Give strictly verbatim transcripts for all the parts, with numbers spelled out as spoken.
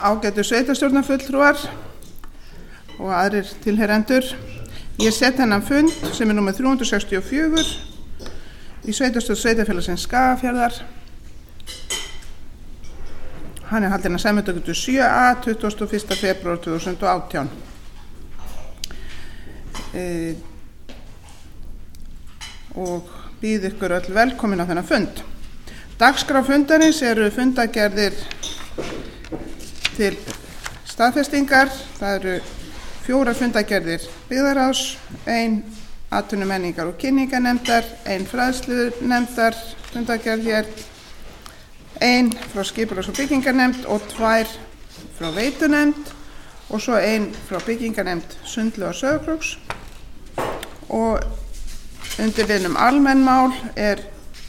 ágætu sveitarstjórnarfulltrúar og aðrir tilheyrendur. Ég set þennan fund sem er númer þrjú hundruð sextíu og fjögur í sveitarstjórn sveitarfélagsins Skagafjarðar. Hann er haldinn að Sæmundargötu sjö A tuttugasta og fyrsta febrúar tvö þúsund og átján. E, og býð ykkur öll velkomin á þennan fund. Dagskrá fundarins eru fundargerðir til staðfestingar. Það eru fjórar fundargerðir byggðarráðs, ein atvinnumenningar og kynningarnefndar, ein fræðslunefndar fundargerð hér, ein frá skipulags- og byggingarnefnd og tvær frá veitunefnd og svo ein frá byggingarnefnd Sundlaug og Sauðárkróks. Og undir liðnum almenn mál er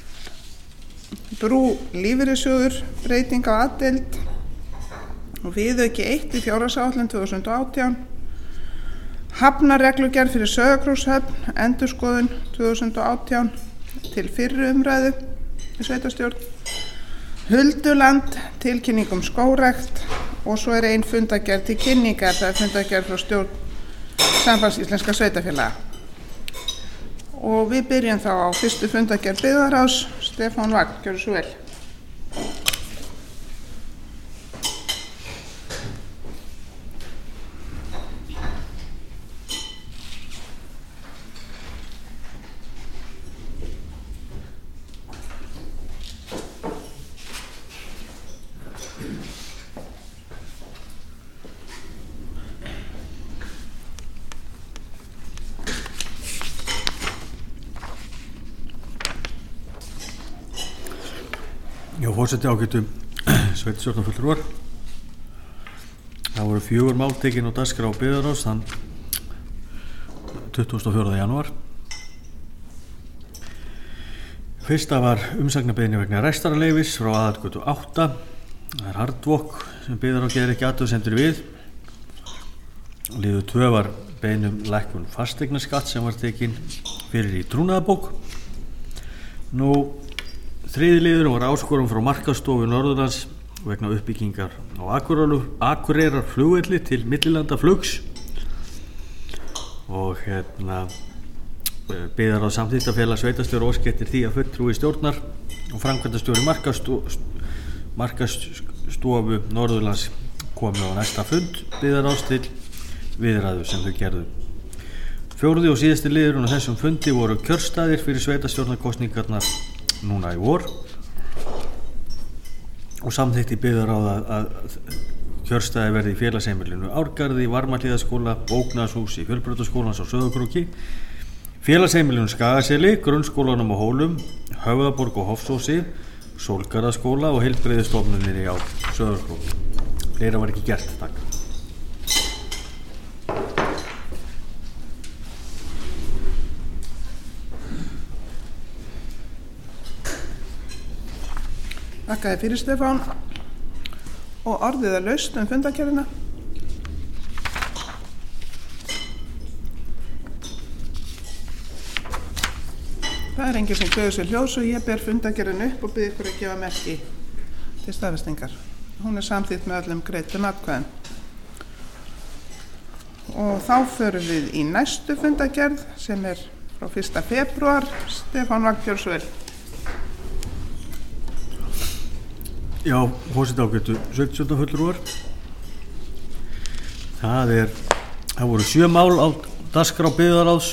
brú lífeyrissjóður, breyting á A-deild og viðauki eitt í fjárhagsáætlun tvö þúsund og átján, hafnarreglugerð fyrir Sauðárkrókshöfn, endurskoðun tvö þúsund og átján til fyrri umræðu í sveitarstjórn, hulduland, tilkynning um skógrækt og svo er ein fundargerð til kynningar, það er fundargerð frá stjórn Sambands íslenskra sveitarfélaga. Og við byrjum þá á fyrstu fundargerð byggðarráðs. Stefán Vagn, gjörðu svo vel. Já, forseti ágætu sveitarstjórnarfulltrúar. Það voru fjögur mál tekin á dagskrá byggðarráðs þann tuttugasta og fjórða janúar. Fyrsta var umsagnarbeiðni vegna rekstrarleyfis frá Aðalgötu átta. Það er Hardwalk sem byggðarráð gerir ekki athugasemdir við. Liður tvö var beiðni um lækkun fasteignaskatt sem var tekin fyrir í trúnaðarbók. Nú Þriði liður var áskorun frá Markaðsstofu Norðurlands vegna uppbyggingar á Akureyrarflugvelli til millilandaflugs og hérna byggðarráð samþykktarfélag sveitarstjóra óska eftir því að fulltrúi stjórnar og framkvæmdastjóri Markaðsstofu Norðurlands komi á næsta fund byggðarráðs til viðræðu sem þau gerðu. Fjórði og síðasti liðurinn á þessum fundi voru kjörstaðir fyrir sveitarstjórnarkosningarnar núna í vor og samþykkti byggðarráð að, að kjörstaði verði í félagsheimilinu Árgarði, Varmahlíðaskóla, Bóknashúsi, Fjölbrautaskólans á Sauðárkróki, félagsheimilinu Skagaseli, grunnskólanum á Hólum, Höfðaborg og Hofsósi, Sólgarðaskóla og heilbrigðisstofnuninni á Sauðárkróki. Fleira var ekki gert, takk. Þakkaði fyrir Stefán og orðið er laust um fundargerðina. Það er enginn sem kveður sér hljóðs og ég ber fundargerðinu upp og bið ykkur að gefa merki til staðfestingar. Hún er samþykkt með öllum greiddum atkvæðum. Og þá förum við í næstu fundargerð sem er frá fyrsta febrúar. Stefán Vagn, gjörðu svo vel. Já, forseti ágætu sveitarstjórnarfulltrúar. Það er, það voru sjö mál á dagskrá byggðarráðs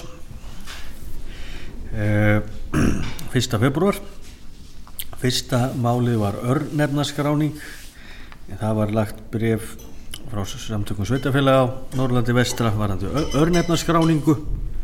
e, fyrsta febrúar. Fyrsta málið var örnefnaskráning, en það var lagt bréf frá samtökum sveitarfélaga á Norðurlandi vestra varðandi örnefnaskráningu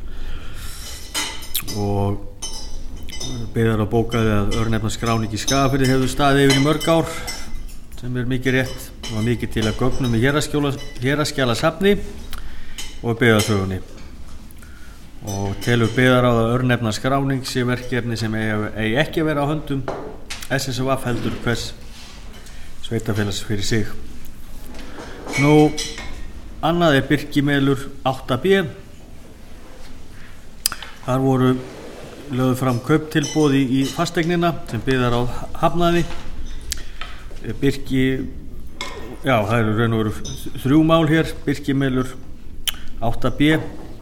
og byggðarráð bókaði að örnefnaskráning í Skagafirði hefðu staðið yfir í mörg ár sem er mikið rétt og var mikið til að gögnum í héraðsskjalasafni og byggðasögunni og telur byggðarráð að örnefnaskráning sé verkefni sem eigi ekki að vera á höndum S S V heldur hvers sveitarfélags fyrir sig. Nú, annað er Birkimelur átta B. Þar voru lögðu fram kauptilboð í, í fasteignina sem byggðarráð hafnaði. Birki já, það eru raun og veru þrjú mál hér, Birkimelur átta B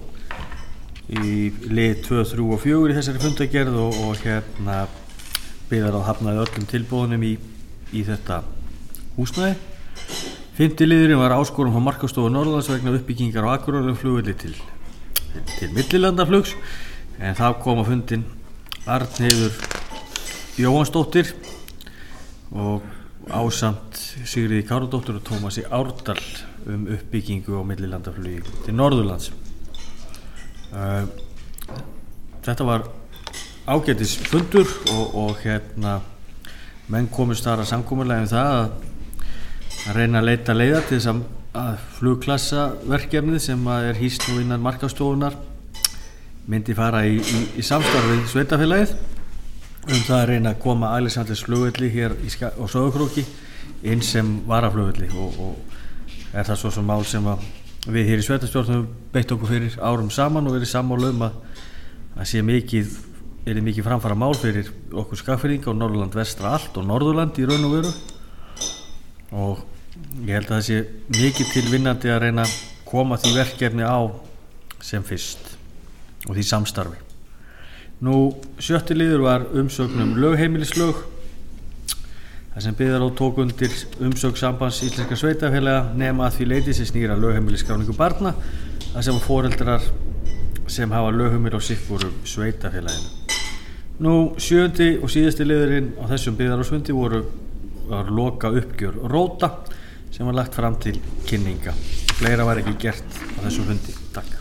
í lið tvö, þrjú og fjögur í þessari fundagerð og, og hérna byggðarráð hafnaði öllum tilboðunum í, í þetta húsnæði. Fimmti liðurinn var áskorun frá Markaðsstofu Norðurlands vegna uppbyggingar á Akureyrarflugvelli til, til millilandaflugs, en þá kom á fundinn Arnheiður Jóhannsdóttir og ásamt Sigríði Káradóttur og Tómasi Árdal um uppbyggingu á millilandaflugi til Norðurlands. Uh, þetta var ágætis fundur og, og hérna menn komust þar að samkomulagi um það að, að reyna að leita leiða til þess að, að flugklassaverkefnið sem að er hýst nú innan Markaðsstofunnar myndi fara í, í, í samstarfið sveitafélagið um það að reyna að koma Alexanders flugvelli hér í Ska- á Sauðárkróki inn sem varaflugvelli og, og er það svo sem mál sem að við hér í sveitarstjórn höfum beitt okkur fyrir árum saman og verið sammála um að það sé mikið, er mikið framfara mál fyrir okkur Skagfirðinga og Norðurland vestra allt og Norðurland í raun og veru og ég held að það sé mikið til vinnandi að reyna að koma því verkefni á sem fyrst og því samstarfi. Nú sjötti liður var umsögn um lögheimilislög þar sem byggðarráð tók undir umsögn Sambands íslenskra sveitafélaga nema að því leyti sem snýr að lögheimilisskráningu barna þar sem foreldrar sem hafa lögheimili á sikvoru sveitafélaginu. Nú sjöundi og síðasti liðurinn á þessum byggðarráðsfundi voru var loka uppgjör róta sem var lagt fram til kynninga. Fleira var ekki gert á þessum fundi. Takk.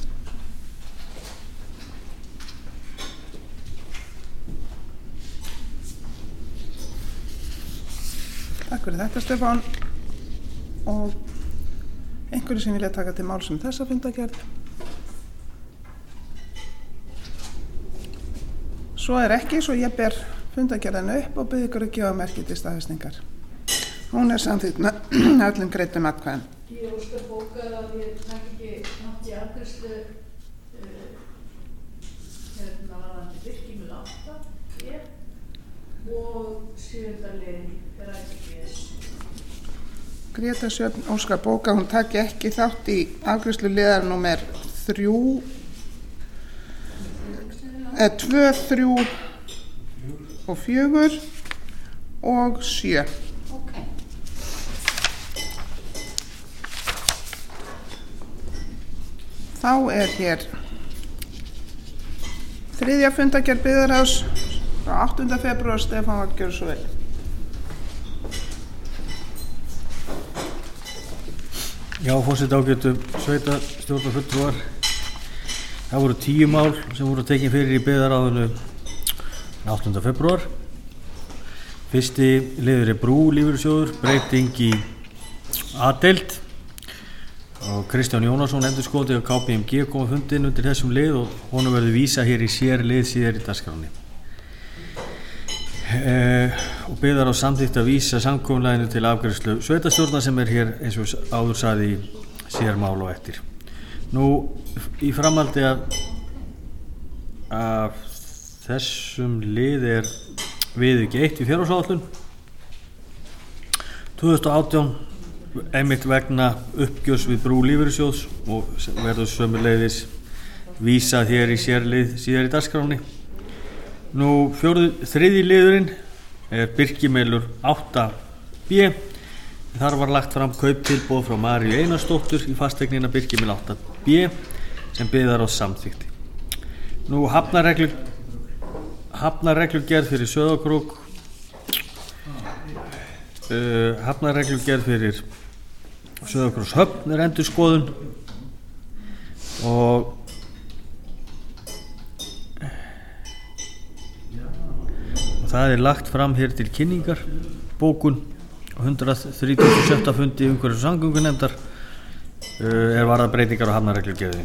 Takk fyrir þetta, Stefán. Og einhverju sem vilja taka til máls um þessa fundagerð? Svo er ekki, svo ég ber fundagerðina upp og bið ykkur að gefa merki til staðfestingar. Hún er samþykkt með öllum greiddum atkvæðum. Ég óska bókað að ég takk ekki nátt í afgreiðslu uh, hérna varðandi Birkimel átta ég og sjöunda lið Rækis. Gréta Sjöfn óskar bóka, hún taki ekki þátt í afgreiðslu liðar númer þrjú, eða tvö, þrjú og fjögur og sjö. Okay. Þá er hér þriðja fundagerð byggðarráðs frá áttunda febrúar. Stefán var gjörðu svo vel. Já, forseti ágætu sveitarstjórnarfulltrúar. Það voru tíu mál sem voru tekin fyrir í byggðarráðinu áttunda febrúar. Fyrsti liður er Brú lífeyrissjóður, breyting í A-deild og Kristján Jónasson endurskoðandi og K P M G kom að fundin undir þessum lið og honum verður vísa hér í sér lið síðar í dagskránni. Eh, og byggðar á samþykkt að vísa samkomulaginu til afgreiðslu sveitarstjórnar sem er hér eins og áður sagði í sér mál og eftir. Nú í framhaldi af, af þessum lið er viðauki eitt í fjárhagsáætlun tvö þúsund og átján einmitt vegna uppgjörs við Brú lífeyrissjóðs og verður sömuleiðis vísað hér í sérlið síðar í dagskránni. Nú fjórði, þriðji liðurinn er Birkimelur átta B. Þar var lagt fram kauptilboð frá Maríu Einarsdóttur í fasteignina Birkimel átta B sem byggðar á samþykti. Nú hafnarreglu hafnarreglugerð fyrir Sauðárkrók uh, hafnarreglugerð fyrir Sauðárkrókshöfn er endurskoðun og það er lagt fram hér til kynningar bókun á hundrað þrítugasta og sjötta fundi umhverfis- og samgöngunefndar uh, er varðar breytingar á hafnarreglugerðinni.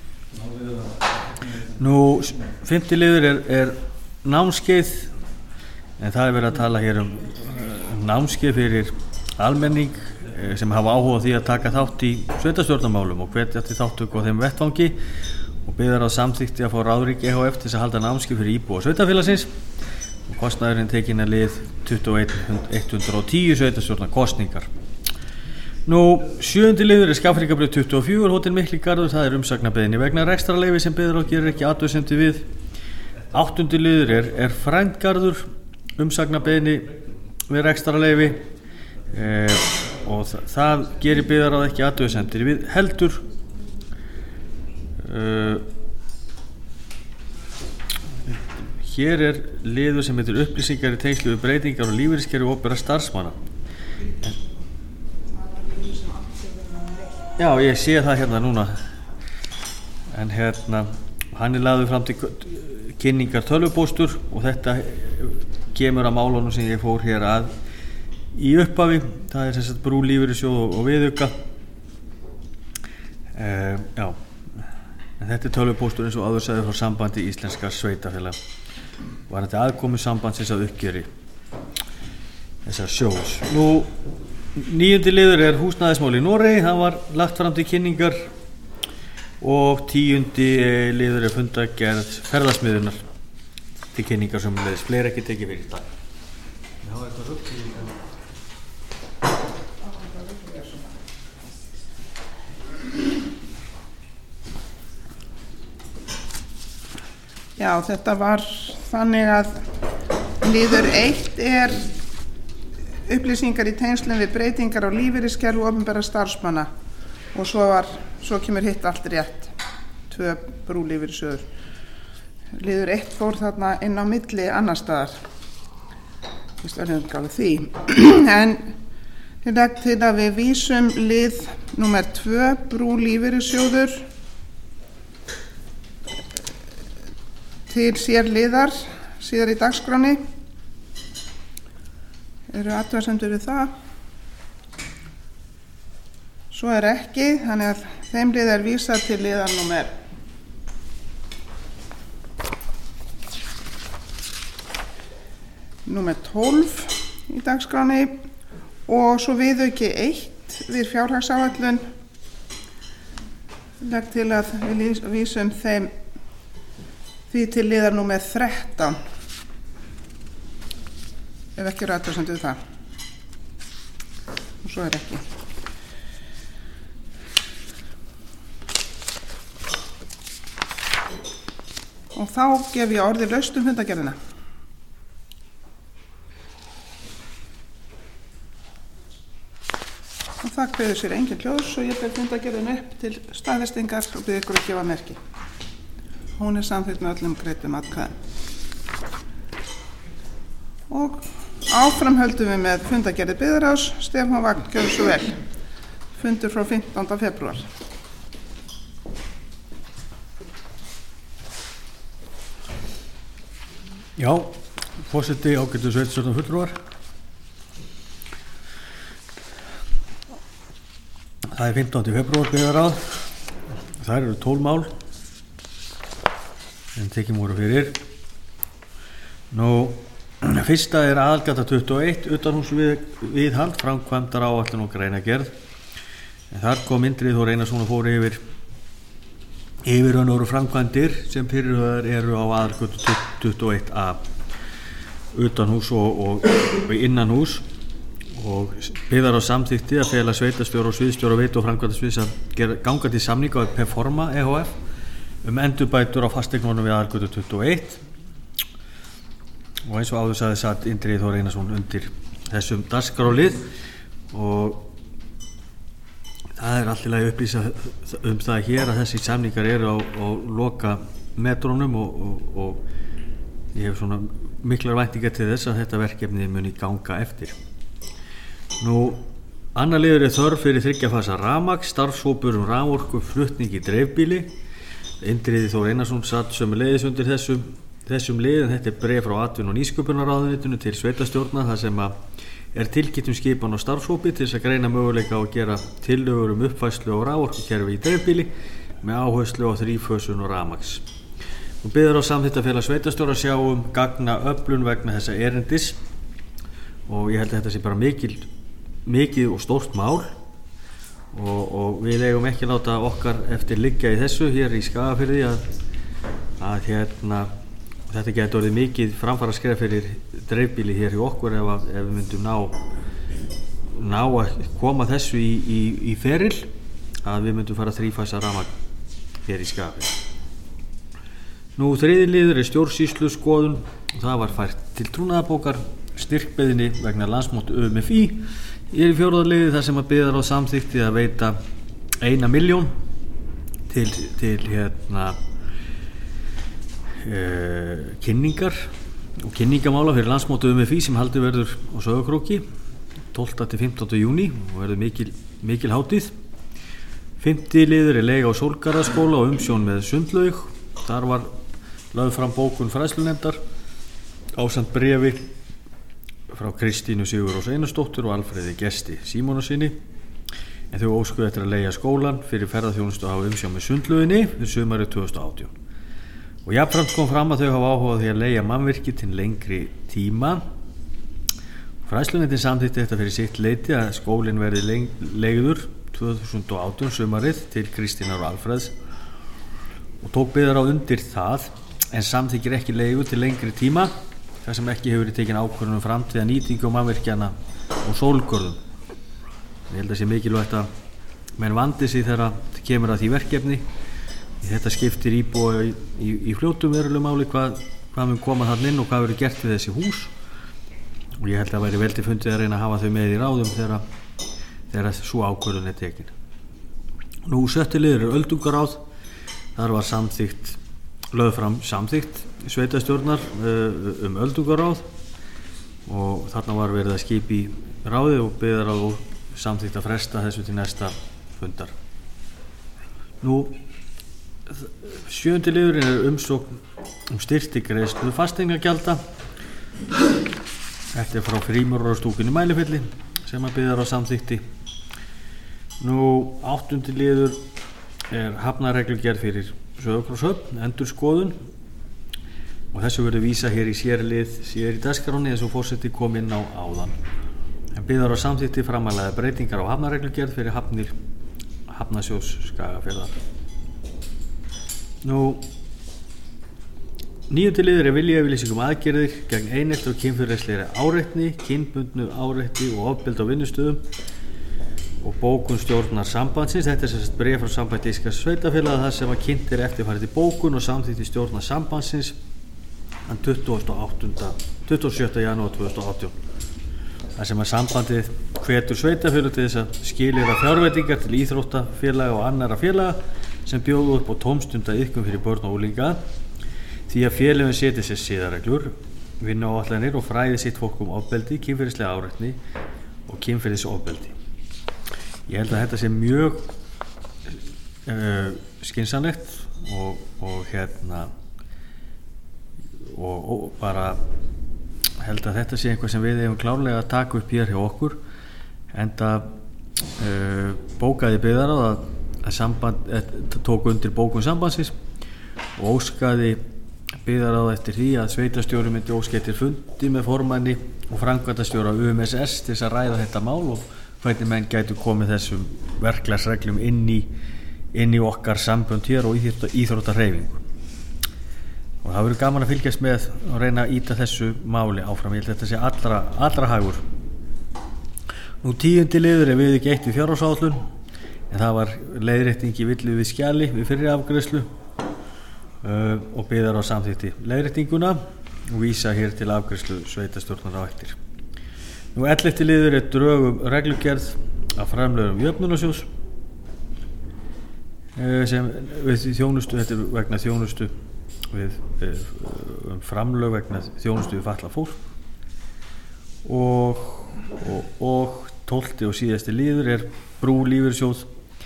Nú fimmti liður er, er námskeið en það er verið að tala hér um, um námskeið fyrir almenning uh, sem hafa áhuga á því að taka þátt í sveitarstjórnarmálum og hvetja til þáttöku á þeim vettvangi og biður á samþykti að fá Ráðrík E H F til að halda námskeið fyrir íbúa sveitarfélagsins. Kostnaðurinn tekin að lið tuttugu og eitt hundrað og tíu sveitarstjórnar kostningar. Nú, sjöundi liður er Skagfirðingabraut tuttugu og fjögur, Hótel Mikligarður, það er umsagnarbeiðni vegna rekstrarleyfi sem biður og gerir ekki athugasemdir við. Áttundi liður er, er Frændgarður, umsagnarbeiðni við rekstrarleyfi eh, og það, það gerir biðar á ekki athugasemdir við heldur. Uh, hér er liður sem heitir upplýsingar í tengslu við breytingar og lífeyriskerfi opinberra starfsmanna. Já, ég sé það hérna núna, en hérna hann er lagður fram til kynningar tölvupóstur og þetta kemur að málunum sem ég fór hér að í upphafi. Það er sem sagt brú, lífeyrissjóð og, og viðauka. Uh, já, en þetta er tölvupóstur eins og áður sagði frá sambandi íslenskra sveitafélag. Var þetta aðkomu sambandsins að uppgjöri þessar sjós. Nú, níundi liður er húsnæðismál í Noregi, það var lagt fram til kynningar og tíundi liður er fundargerð ferðasmiðunar til kynningar sem leiðis fleiri ekki tekið fyrir í dag. Já, eitthvað rugl. Já, þetta var þannig að liður eitt er upplýsingar í tengslum við breytingar á lífeyriskerfi opinberra starfsmanna og svo, var, svo kemur hitt allt rétt, tvö brúlífeyrissjóður. Liður eitt fór þarna inn á milli annar staðar, fyrst verðum við gáðið því. En ég legg til að við vísum lið númer tvö, brúlífeyrissjóður, til sér liðar síðar í dagskráni. Eru athugasemdir við það? Svo er ekki, þannig að þeim lið er vísað til liðar númer númer tólf í dagskráni og svo viðauki eitt við fjárhagsáætlun. Legg til að við vísum þeim því til liðar númer þrettán ef ekki eru athugasemdir við það og svo er ekki. Og þá gef ég orðið laust um fundargerðina. Og það kveður sér engin hljóðs og ég ber fundargerðina upp til staðfestingar og bið ykkur að gefa merki. Hún er samþykkt með öllum greiddum atkvæðum. Og áfram höldum við með fundargerði byggðarráðs. Stefán Vagn, gjörðu svo vel. Fundur frá fimmtánda febrúar. Já, forseti ágætu sveitarstjórnar fulltrúar. Það er fimmtánda febrúar byggðarráð. Það eru tólf mál en tekin voru fyrir. Nú, fyrsta er aðalgata tuttugu og eitt, utanhús við, viðhald, framkvæmdar áætlun og greinargerð. En þar kom Indriði Þór Einarsson og fór yfir yfir önnur framkvæmdir sem fyrirhugaðar eru á aðalgötu tuttugu og eitt A, utanhús og, og, og innanhús, og byggðar á samþykti að fela sveitarstjóra og sviðstjóra veitu og framkvæmdarsviðs að gera ganga til samninga við Performa E H F um endurbætur á fasteignunum við aðalgötu tuttugu og eitt. Og eins og áður sagði satt Indriði Þór Einarsson undir þessum dagskrárlið og það er alltaf að upplýsa um það hér að þessi samningar eru á, á loka metrónum og, og, og ég hef svona miklar væntingar til þess að þetta verkefni muni ganga eftir. Nú, annar liður er þörf fyrir þriggja fasa rafmagn, starfshópur um raforku, flutning í dreifbíli. Indriði Þór Einarsson satt sömuleiðis undir þessum, þessum lið, en þetta er bréf frá atvinnu- og nýsköpunarráðuneytinu til sveitarstjórna þar sem að er tilkynnt um skipan á starfshópi til þess að greina möguleika og gera tillögur um uppfærslu á raforkukerfi í dreifbíli með áherslu á þrífösun og rafmagns. Nú biður á samþykktarfélag sveitarstjóra að sjá um gagna öflun vegna þessa erindis og ég held að þetta sé bara mikil, mikið og stórt mál og, og við eigum ekki láta okkar eftir liggja í þessu hér í Skagafirði að, að hérna þetta getur orðið mikið framfara skref fyrir dreifbíli hér hjá okkur ef, að, ef við myndum ná ná að koma þessu í, í, í feril að við myndum fara þrífasa rafmagn hér í Skagafirði. Nú þriðji liður er stjórnsýslu skoðun og það var fært til trúnaðarbókar styrkbeiðni vegna landsmót Ö M F í. Ég er í fjórða liði þar sem að biðar á samþykti að veita eina milljón til, til hérna uh, kynningar og kynningamála fyrir landsmót Ö M F í sem haldið verður á Sauðárkróki tólfta til fimmtánda júní og verður mikil, mikil hátíð. Fimmti liður er leiga á Sólgarðaskóla og umsjón með sundlaug. Þar var lögð fram bókun fræðslunefndar ásamt bréfi frá Kristínu Sigurrós Einarsdóttur og Alfreði Gesti Símonarsyni, en þau óskuðu eftir að leigja skólan fyrir ferðaþjónustu og hafa umsjón með sundlauginni fyrir sumarið tvö þúsund og átján. Og jafnframt kom fram að þau hafa áhugað því að leigja mannvirki til lengri tíma. Fræðslunefndin samþykkti þetta fyrir sitt leyti að skólinn verði leigður tvö þúsund og átján sumarið til Kristínar og Alfreðs og tók biðar á undir það, en samþykkir ekki leigu til lengri tíma þar sem ekki hefur verið tekin ákvörðun um framtíða nýtingu og mannvirkjana og sólgörðum. Ég held að sé mikilvægt að menn vandi sig þegar það kemur að því verkefni. Þetta skiptir íbúa í, í, í fljótum verulegu máli hvað, hvað mun koma þarna inn og hvað verður gert við þessi hús, og ég held að væri vel til fundið að reyna að hafa þau með í ráðum þegar, þegar svo ákvörðun er tekin. Nú sjötti liður er öldungaráð. Þar var samþykkt, lögð fram samþykkt sveitastjórnar um öldungaráð og þarna var verið að skipa í ráðið og biðar á samþykkt að fresta þessu til næsta fundar. Nú sjöundi liðurinn er umsókn um styrktigreiðslu fasteignagjalda. Þetta er frá Frímurarastúkunni Mælifelli sem að biðar á samþykti. Nú áttundi liður er hafnarreglugerð fyrir Sauðárkrókshöfn, endurskoðun, og þessu verður vísa hér í sérlið sér í dagskránni eins og forseti kom inn á áðan. En biðar á samþykti framalega breytingar á hafnarreglugerð fyrir hafnir Hafnasjóðs Skagafjarðar. Nú níundi liður er viljayfirlýsing um aðgerðir gegn einelti og kynferðislegri áreitni, kynbundnu áreitni og ofbeldi á vinnustöðum og bókun stjórnar sambandsins. Þetta er sem sagt bréf frá sambandi Íslenskra sveitarfélaga þar sem að kynnt er eftirfarið til bókun og samþykkt stjórnar sambandsins þann tuttugasta og sjötta janúar tvö þúsund og átján. Þar sem að sambandið hvetur sveitarfélög til þess að skilyrða fjárveitingar til íþróttafélaga og annarra félaga sem bjóðu upp á tómstundaiðkun fyrir börn og unglinga, því að félögin setji sér siðareglur, vinnuáætlanir og fræði sitt fólk um ofbeldi, kynferðislega áreitni og kynferðisofbeldi. Ég held að þetta sé mjög uh, skynsamlegt og, og hérna og, og bara held að þetta sé eitthvað sem við hefum klárlega að taka upp hér hjá okkur, enda uh, bókaði biðar á að, að samband að, tók undir bókun sambandsins og óskaði biðar á eftir því að sveitarstjóri myndi óska eftir fundi með formanni og framkvæmdastjóra U M S S til þess að ræða þetta mál og hvernig menn gætu komið þessum verklagsreglum inn í, inn í okkar sambönd hér og íþróttahreyfingu. Og það verður gaman að fylgjast með og reyna að ýta þessu máli áfram. Ég held að þetta sé allra, allra hagur. Nú tíundi liður er við ekki eitt við fjárhagsáætlun, en það var leiðrétting í villu við skjali við fyrri afgreiðslu uh, og biðar á samþykti leiðréttinguna og vísa hér til afgreiðslu sveitarstjórnar á eftir. Nú ellefti liður er drögum reglugerð af framlögum jöfnunarsjóðs sem við þjónustu, þetta er vegna þjónustu við um framlög vegna þjónustu við fatlað fólk, og, og, og tólfti og síðasti liður er brú lífeyrissjóð,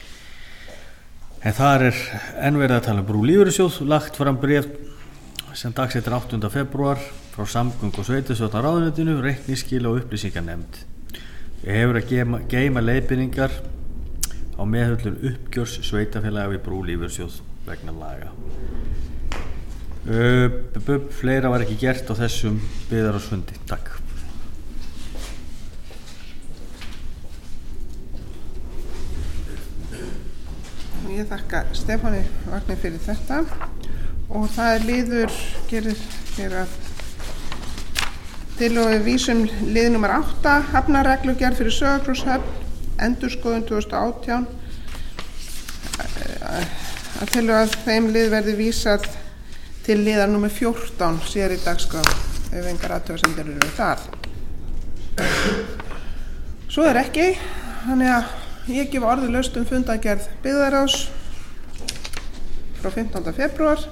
en þar er enn verið að tala um brú lífeyrissjóð, lagt fram bréf sem dagsettir áttunda febrúar frá samgöngu- og sveitarstjórnarráðuneytinu, reikningsskil og upplýsingarnefnd. Ég hefur að geyma, geyma leiðbeiningar á meðhöndlun uppgjörs sveitarfélaga við brú lífeyrissjóð vegna laga. Uh, fleira var ekki gert á þessum biðarásfundi. Takk. Ég þakka Stefáni Vagni fyrir þetta og það er liður gerir hér að Tillögu við vísum lið númer átta, hafnarreglugerð fyrir Sauðárkrókshöfn, endurskoðun tvö þúsund og átján. Að tillögu að þeim lið verði vísað til liðar númer fjórtán síðar í dagskrá ef engar athugasemdir eru þar. Svo er ekki, þannig að ég gef orðið laust um fundargerð byggðarráðs frá fimmtánda febrúar.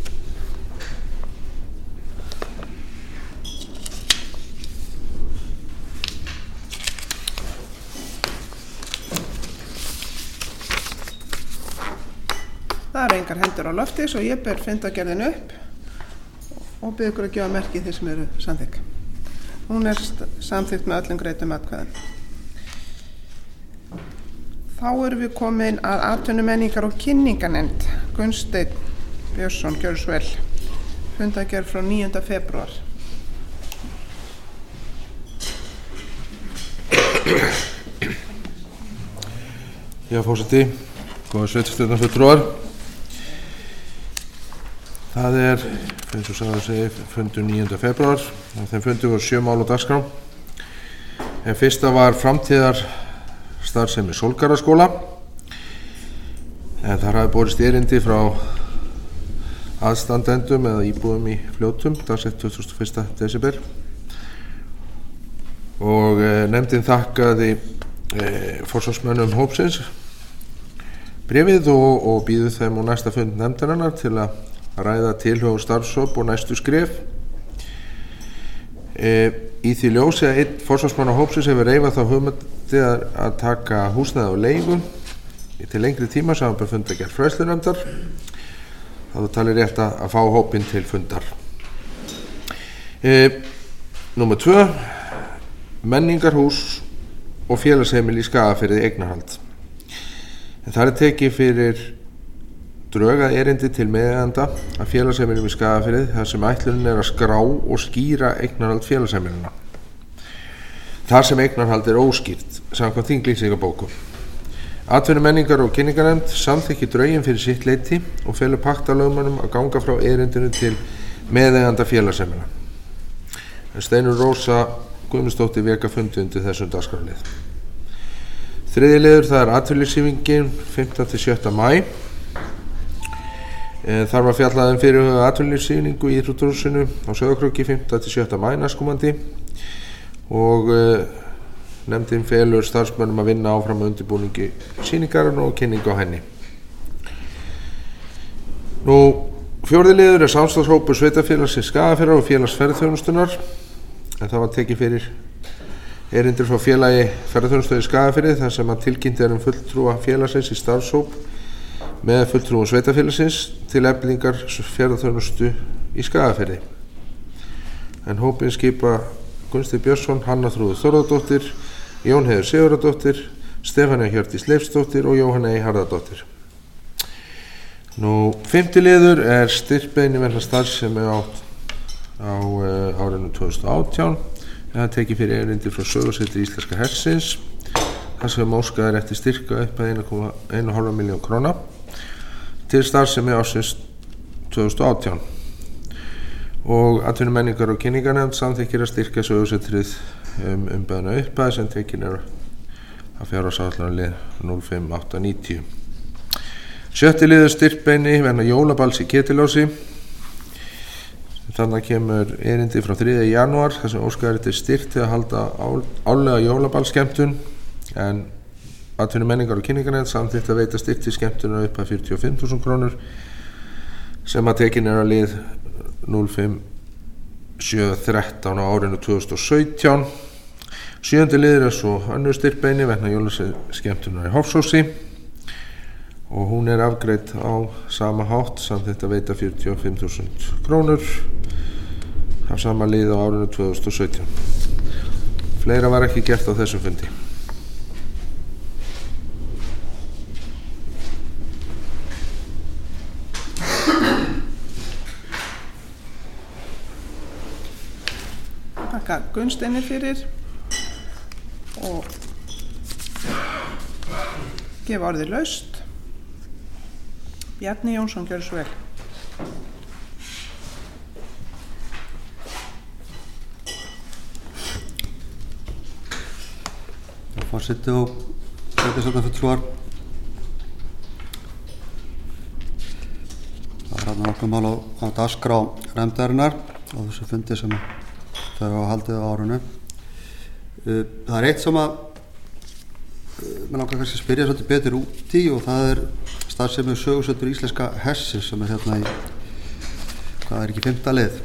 Það eru engar hendur á lofti, svo ég ber fundargerðin upp og bið ykkur að gefa merki þeir sem eru samþykk. Hún er samþykkt með öllum greiddum atkvæðum. Þá erum við komin að atvinnumenningar og kynninganefnd. Gunnsteinn Björnsson, gjörðu svo vel. Fundargerð frá níunda febrúar. Já, forseti, góða sveitarstjórnarfulltrúar. Það er, eins og sagði að segja, fundur níunda febrúar. Þeim fundur voru sjö mál á dagskrá. En fyrsta var framtíðar starfsemi Sólgarðaskóla. En þar hafi borist erindi frá aðstandendum eða íbúum í Fljótum, dagsett tuttugasta og fyrsta desember. Og e, nefndin þakkaði e, forsvarsmönnum hópsins bréfið og, og býður þeim á næsta fund nefndarinnar til að ræða tilhögun starfshóp og næstu skref. E, í því ljósi að einn forsvarsmanna hópsins hefur reifað þá hugmyndi að, að taka húsnæði á leigu til lengri tíma samanber fundargerð fræðslunefndar. Það var talið rétt að, að fá hópinn til fundar. E, Númer tvö, menningarhús og félagsheimili í Skagafirði eignarhald. En það er tekið fyrir drögað erindi til meðeiganda að félagsheimilum í Skagafirði þar sem ætlunin er að skrá og skýra eignarhald félagsheimilina. Þar sem eignarhald er óskýrt, samkvæmt þinglýsingabókum. Atvinnumenningar og kynninganefnd samþykki drögin fyrir sitt leyti og felur paktalögmönnum að ganga frá erindinu til meðeiganda félagsheimila. En Steinunn Rósa Guðmundsdóttir veka fundi undir þessum dagskrárlið. Þriðji liður, það er atvinnulífsýningin fimmta til sjötta maí. Þar var fjallað um fyrirhugaða atvinnulífsýningu í Íþróttahúsinu á Sauðárkróki fimmta til sjötta maí næstkomandi og nefndin felur starfsmönnum að vinna áfram með undirbúningi sýningarinnar og kynningu á henni. Nú, fjórði liður er samstarfshópur sveitarfélagsins Skagafjarðar og félags ferðaþjónustunnar, en það var tekið fyrir erindir frá félagi ferðaþjónustöð í Skagafirði þar sem að tilkynnt er um fulltrúa félagsins í starfshóp með fulltrúum sveitarfélagsins til eflingar ferðaþjónustu í Skagafirði. En hópinn skipa Gunnsteinn Björnsson, Hanna Þrúður Þórðardóttir, Jón Heiður Sigurðardóttir, Stefania Hjördís Leifsdóttir og Jóhanna Ey Harðardóttir. Nú, fimmti liður er styrkbeiðni vegna starfsemi á, á uh, árinu tvö þúsund og átján. Það tekið fyrir erindi frá Sögusetri Íslenska hersins. Það sem óskað er eftir styrka upp að eina komma eina milljón króna til starfsemi ársins tvö þúsund og átján. Og atvinnumenningar og kynninganefnd samþykkir að styrka Sögusetrið um umbeðna upphæð sem tekin er að fjárhagsáætlunarlið núll fimm átta níutíu. Sjötti liður styrkbeini vegna jólaballs í Ketilósi. Þannig kemur erindi frá þriðja janúar þar sem óskað er eftir styrk til að halda árlega jólaballskemmtun, en atvinnumenningar og kynninganefnd samþykkt að veita styrk til skemmtunar upp að fjörutíu og fimm þúsund krónur sem að tekin er að lið núll fimm sjö þrettán á árinu tvö þúsund og sautján. Sjöundi liður er svo önnur styrkbeini vegna jólaskemmtunar í Hofsósi og hún er afgreidd á sama hátt samþykkt að veita fjörutíu og fimm þúsund krónur af sama lið á árinu tvö þúsund og sautján. Fleira var ekki gert á þessum fundi. Þakka Gunnsteini fyrir og gefa orðið laust. Bjarni Jónsson, gjörðu svo vel. Forseti og sveitarstjórnarfulltrúar. Það er hérna nokkuð mál á, á dagskrá nefndarinnar á þessu fundi sem þau hafa haldið á árinu. Það er eitt sem að mér langar kannski að spyrja svolítið betur út í og það er starfsemi sögusetur íslenska hersins sem er hérna í, hvað er ekki fimmta lið.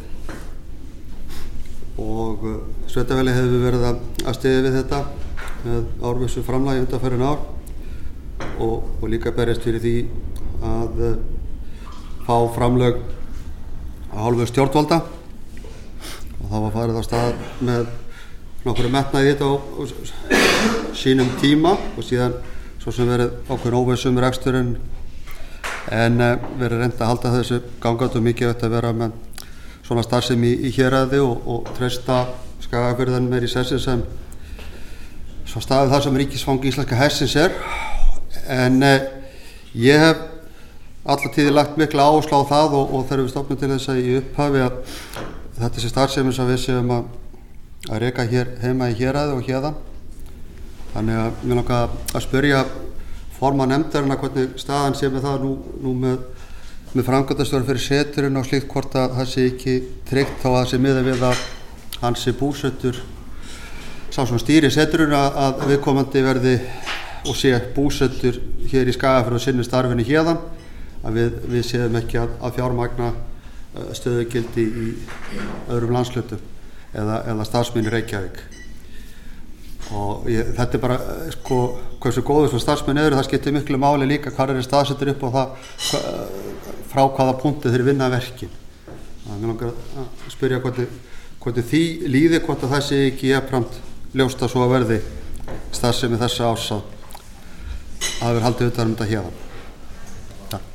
Og sveitarfélagið hefur verið að styðja við þetta með árvissu framlagi undanfarin ár og, og líka berjast fyrir því að fá framlög á hálfu stjórnvalda og það var farið á stað með nokkru metnaði í þetta á, á sínum tíma og síðan svo sem verið ákveðin óvissum reksturinn en verið reynt að halda þessu gangandi og mikið að vera með svona starfsemi í, í héraði og, og treysta Skagafjörðinn meir í sessi sem svo staðið það sem ríkisfangi íslenska hersins er en eh, ég hef alla tíði lagt mikla áherslu á það og, og þegar við stofnum til þess að í upphafi að þetta sé starfsemi sem við séum að, að reka hér heima í héraði og hérðan þannig að mér langar að spyrja formann nefndarinnar hvernig staðan sé með það nú, nú með, með framkvæmdastjóra fyrir seturinn og slíkt hvort að það sé ekki tryggt þá að það sé miðað við að hans sé búsettur sá sem stýri seturinn að viðkomandi verði og sé búsettur hér í Skagafirði og sinni starfinu hérðan að við, við séum ekki að, að fjármagna stöðugildi í öðrum landshlutum eða, eða starfsmenn í Reykjavík og ég, þetta er bara sko hversu góður svo starfsmenn eru það skiptir miklu máli líka hvað er staðsettur upp og það hva, frá hvaða punkti þeir vinna verkin þannig að mér langar að spyrja hvernig, hvernig því líði hvort að það sé ekki jafnframt ljóst að svo að verði starfsemi þessa árs að það verður haldið utan um þetta hérðan. Takk.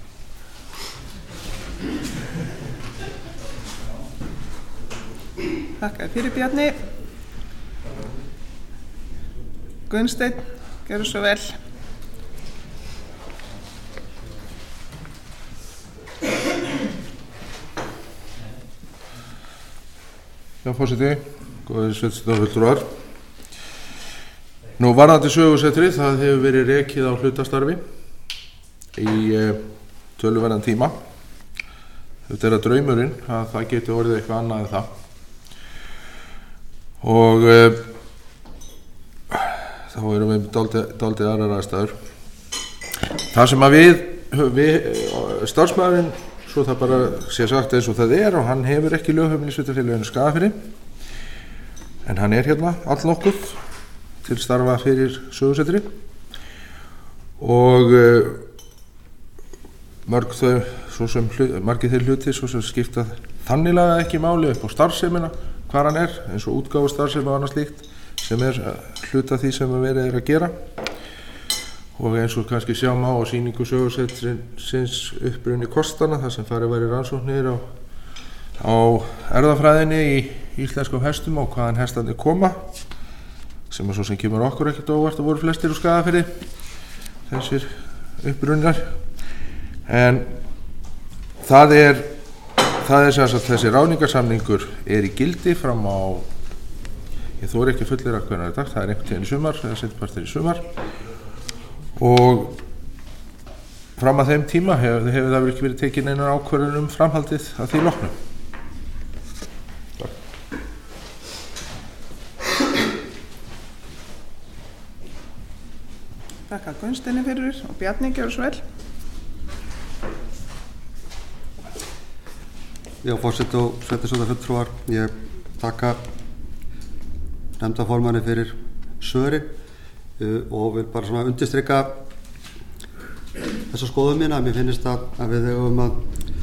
Þakka fyrir Bjarni. Gunnsteinn, gerðu svo vel. Já, forseti, góðir sveitarstjórnarfulltrúar. Nú varðandi sögusetrið, það hefur verið rekið á hlutastarfi í e, töluverðan tíma. Þetta er að draumurinn að það geti orðið eitthvað annað en það. Og e, þá erum við dálítið, dálítið aðrar aðstæður. Það sem að við, við starfsmaðurinn, svo það bara sé sagt eins og það er og hann hefur ekki lögheimili í sveitarfélaginu Skagafirði, en hann er hérna allnokkuð til starfa fyrir sögusetri og uh, mörg þau svo sem margir þeir hluti svo sem skipta þanniglega ekki máli upp á starfsemina hvar hann er eins og útgáfu starfsemi og annað slíkt sem er hluta því sem verið er að gera og eins og kannski sjá má á sýningu sögusetrins uppruni kostana þar sem farið væri rannsóknir á, á erfðafræðinni í íslenskum hestum og hvaðan hestarnir koma sem er svo sem kemur okkur ekkert óvart og voru flestir úr Skagafirði þessir upprunnar en það er það er sem að þessi ráðningarsamningur er í gildi fram á ég þori ekki fullir að hvernig þetta það er einhvern tíðan í sumar eða setjumpartir í sumar og fram að þeim tíma hefur, hefur það ekki verið tekin einar ákvörðun um framhaldið að því loknum. Þakka Gunnsteini fyrir og Bjarni, gjörðu svo vel. Já, forseti og sveitarstjórnarfulltrúar, ég þakka nefndarformanni fyrir svörin uh, og vil bara svona undirstrika þessa skoðun mína að mér finnst að, að við eigum að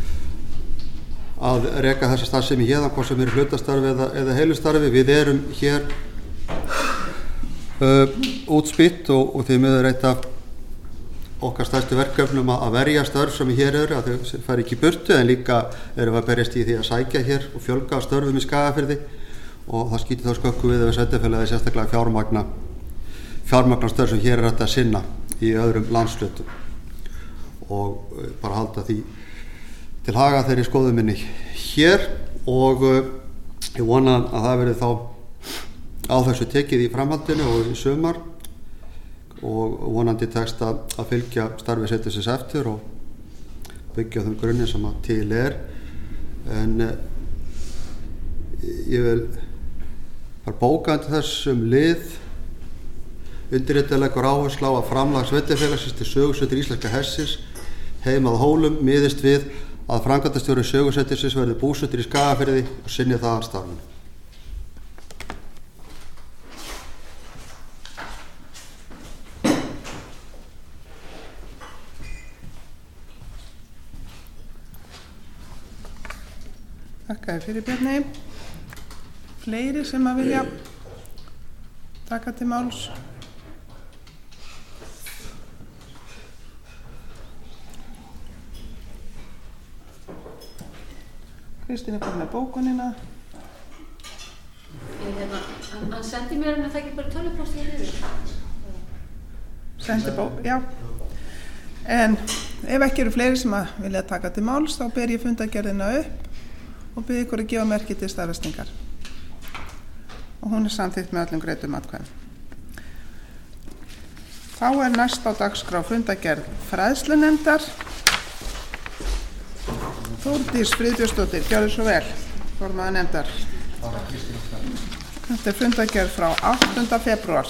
að reka þessa starfsemi hérðan hvort sem er hlutastarfi eða, eða heilustarfi. Við erum hér Uh, útspýtt og, og því miður eitt af okkar stærstu verkefnum að verja störf sem hér eru að þau fari ekki í burtu en líka erum við að berjast í því að sækja hér og fjölga störfum í Skagafirði og það skýtur þá skökku við að sveitarfélagið sérstaklega fjármagna fjármagna störf sem hér er hægt að sinna í öðrum landshlutum og uh, bara halda því til haga þeirri skoðun minni hér og uh, ég vona að það verði þá á þessu tekið í framhaldinu og í sumar og vonandi tekst að, að fylgja starfi settisins eftir og byggja þeim grunni sem að til er. En eh, ég vil bara bókandi þessum lið undirritað leggur áherslu á að framlag sveitarfélagsins til sögusveitar íslenska hersins heim að Hólum miðist við að framkvæmdastjóri sögusveitarins verði búsettur í Skagafirði og sinni þaðan starfinu. Þakka þér fyrir, Bjarni. Fleiri sem að vilja taka til máls? Kristín er bara með bókunina. Ég hérna, hann, hann sendi mér en það ekki bara tölvupóst í yfir. Sendi bók, já. En ef ekki eru fleiri sem að vilja taka til máls, þá ber ég fundargerðina upp og byrði ykkur að gefa merki til staðfestingar. Og hún er samþykkt með öllum greiddum atkvæðum. Þá er næst á dagskrá fundargerð fræðslunefndar. Þórdís Friðbjörnsdóttir, gjörðu svo vel, formaður nefndar. Þetta er fundargerð frá áttunda febrúar.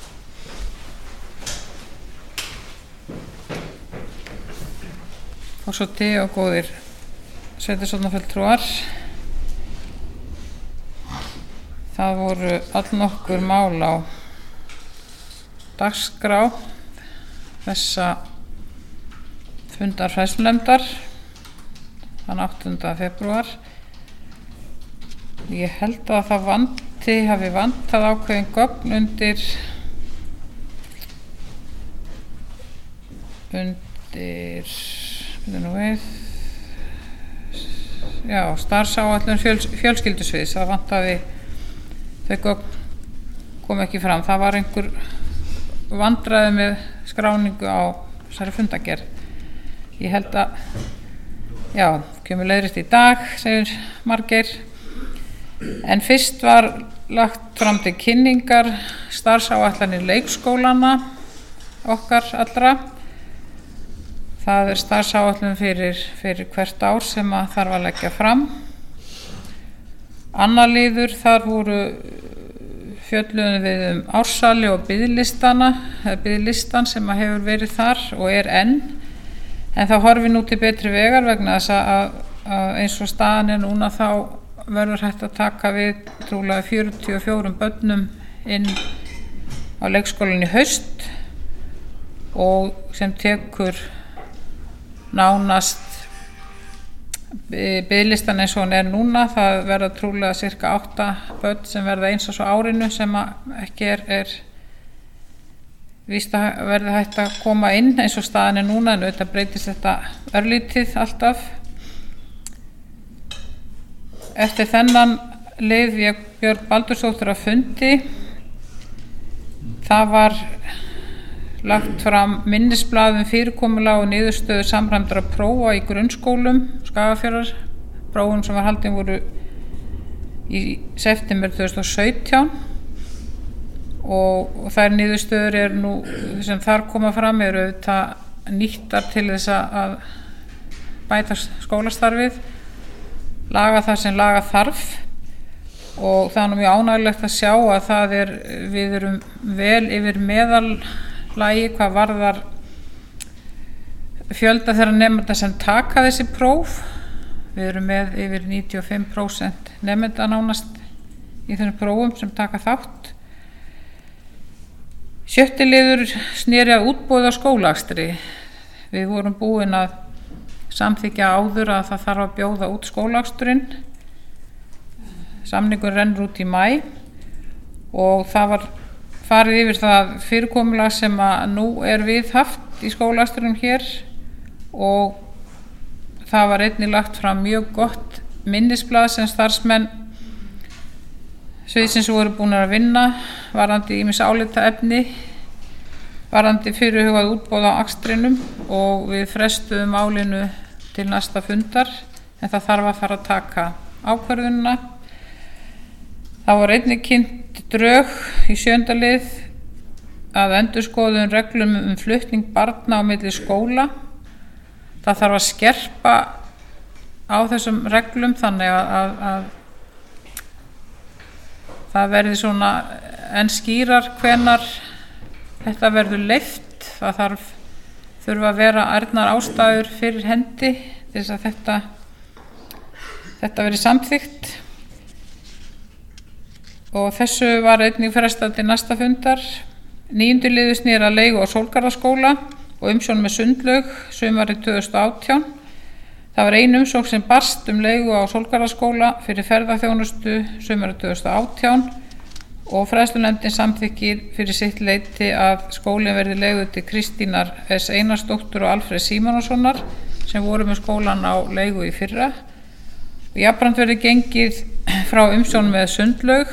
Forseti og góðir sveitarstjórnarfulltrúar. Það voru allnokkur mál á dagskrá þessa fundar fræðslunefndar þann áttunda febrúar. Ég held að það vanti, hafi vantað ákveðin gögn undir undir byrju nú við já, starfsáætlun fjöls, fjölskyldusviðs. Það vantaði, þau gögn kom ekki fram. Það var einhver vandræði með skráningu á þessari fundargerð. Ég held að, já, kemur leiðrétt í dag, segir Margeir. En fyrst var lagt fram til kynningar starfsáætlanir leikskólana okkar allra. Það er starfsáætlun fyrir, fyrir hvert ár sem að þarf að leggja fram. Annar liður, þar voru fjölluðum við um ársali og biðlistana, eða biðlistan sem að hefur verið þar og er enn. En það horfi nú til betri vegar vegna þess að, að eins og staðan er núna þá verður hægt að taka við trúlega fjörutíu og fjórum börnum inn á leikskólann í haust og sem tekur nánast biðlistan eins og hann er núna. Það verða trúlega cirka átta börn sem verða eins og svo árinu sem ekki er, er víst að verða hægt að koma inn eins og staðan er núna, en auðvitað breytist þetta örlítið alltaf. Eftir þennan leið ég Björg Baldursdóttir að fundi. Það var lagt fram minnisblað um fyrirkomulag og niðurstöður samræmdra prófa í grunnskólum Skagafjarðar. Prófum sem var haldin voru í september tvö þúsund og sautján og, og þær niðurstöður er nú sem þar koma fram eru auðvitað nýttar til þess að bæta skólastarfið, laga það sem laga þarf, og það er nú mjög ánægilegt að sjá að það er, við erum vel yfir meðallægi hvað varðar fjölda þeirra nemenda sem taka þessi próf. Við erum með yfir níutíu og fimm prósent nemenda nánast í þessum prófum sem taka þátt. Sjötti liður sneri að útboði á skólaakstri. Við vorum búin að samþykkja áður að það þarf að bjóða út skólaaksturinn. Samningur rennur út í maí og það var farið yfir það fyrirkomulag sem að nú er viðhaft í skólaaksturinn hér, og það var einnig lagt fram mjög gott minnisblað sem starfsmenn sviðsins voru búin að vinna varðandi ýmis álitaefni varðandi fyrirhugað útboð á akstrinum, og við frestuðum málinu til næsta fundar, en það þarf að fara að taka ákvörðunina. Það var einnig kynnt drög í sjönda lið að endurskoðun reglum um flutning barna á milli skóla. Það þarf að skerpa á þessum reglum þannig að, að, að það verði svona enn skýrar hvenar þetta verður leyft. Það þarf þurfa að vera ærnar ástæður fyrir hendi til þess að þetta þetta verði samþykkt. Og þessu var einnig frestað til næsta fundar. Níundi liður snýr að leigu á Sólgarðaskóla og umsjón með sundlaug sumarið tvö þúsund og átján. Það var ein umsókn sem barst um leigu á Sólgarðaskóla fyrir ferðaþjónustu sumarið tvö þúsund og átján og fræðslunefndin samþykkir fyrir sitt leyti að skólinn verði leiguð til Kristínar S. Einarsdóttur og Alfreð Símonarsonar sem voru með skólan á leigu í fyrra. Og jafnframt verði gengið frá umsjón með sundlaug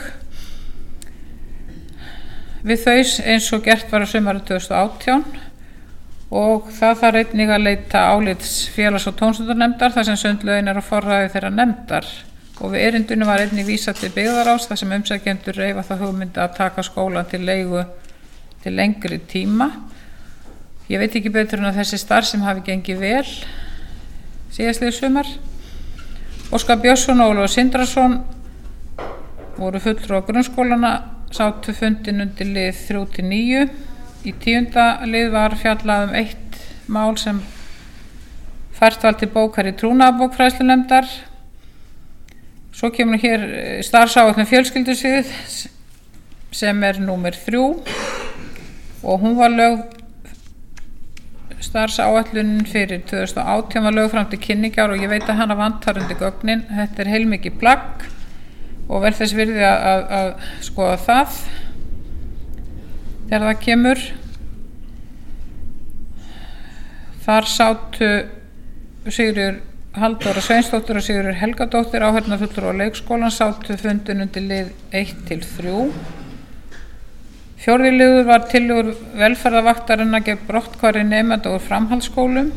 við þau eins og gert var á sumarið tvö þúsund og átján og það þarf einnig að leita álits félags- og tómstundarnefndar þar sem sundlaugin er á forræði þeirra nefndar og við erindinu var einnig vísað til byggðaráðs þar sem umsækjendur reifa það hugmynd að taka skólann til leigu til lengri tíma. Ég veit ekki betur en að þessi starfsemi hafi gengið vel síðastliðið sumar. Óskar Björnsson og Ólafur Sindrason voru fulltrúar grunnskólana sátu fundin undir lið þrjú til níu. Í tíunda lið var fjallað um eitt mál sem fært var til bókar í trúnaðarbókfræðslunefndar. Svo kemur hér starfsáætlun fjölskyldusvið sem er númer þrjú og hún var lögð starfsáætlunin fyrir tvö þúsund og átján var lögð fram til kynningar og ég veit að hana vantar undir gögnin. Þetta er heilmikið plagg og verð þess virði að, að, að skoða það þegar það kemur. Þar sátu Sigríður Halldóra Sveinsdóttir og Sigríður Helgadóttir áheyrnarfulltrúar leikskólan sátu fundin undir lið eitt til þrjú. Fjórði liður var tillögur velferðarvaktarinnar gegn brotthvarfi nemenda úr framhaldsskólum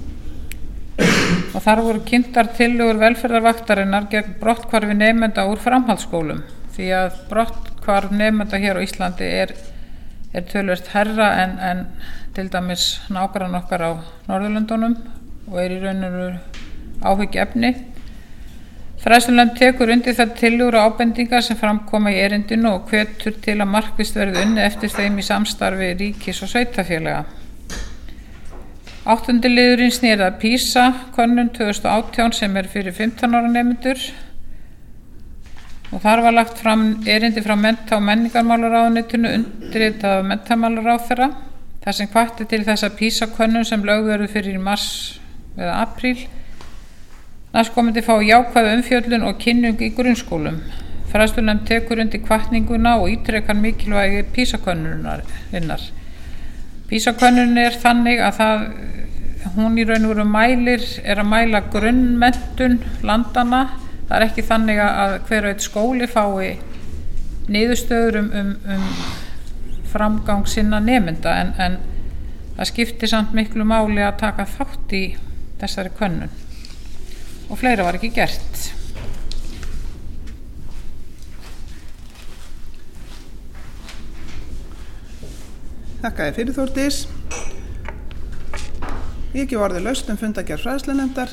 og þar voru kynntar tillögur velferðarvaktarinnar gegn brotthvarfi nemenda úr framhaldsskólum því að brotthvarf nemenda hér á Íslandi er, er töluvert hærra en, en til dæmis nágrann okkar á Norðurlöndunum og er í rauninu áhyggjuefni. Fræðslunefnd tekur undir þær tillögur og ábendingar sem framkoma í erindinu og hvetur til að markvisst verði unnið eftir þeim í samstarfi ríkis og sveitarfélaga. Áttundi liðurinn snýr að PISA-könnun tvö þúsund og átján sem er fyrir fimmtán ára nemendur og þar var lagt fram erindi frá mennta- og menningarmálaráðuneytinu undirritað af menntamálaráðherra þar sem hvatti til þessa PISA-könnun sem lögð verður fyrir í mars eða apríl næstkomandi fá jákvæða umfjöllun og kynning í grunnskólum. Fræðslunefnd tekur undir hvatninguna og ítrekar mikilvægi PISA-könnunarinnar. PISA-könnunin er þannig að það, hún í raun og veru mælir, er að mæla grunnmenntun landanna. Það er ekki þannig að hver og einn skóli fái niðurstöður um, um, um framgang sinna nemenda en, en það skiptir samt miklu máli að taka þátt í þessari könnun og fleira var ekki gert. Þakka þér fyrir Þórdís. Ég ekki orðið laust um fundargerð fræðslunefndar.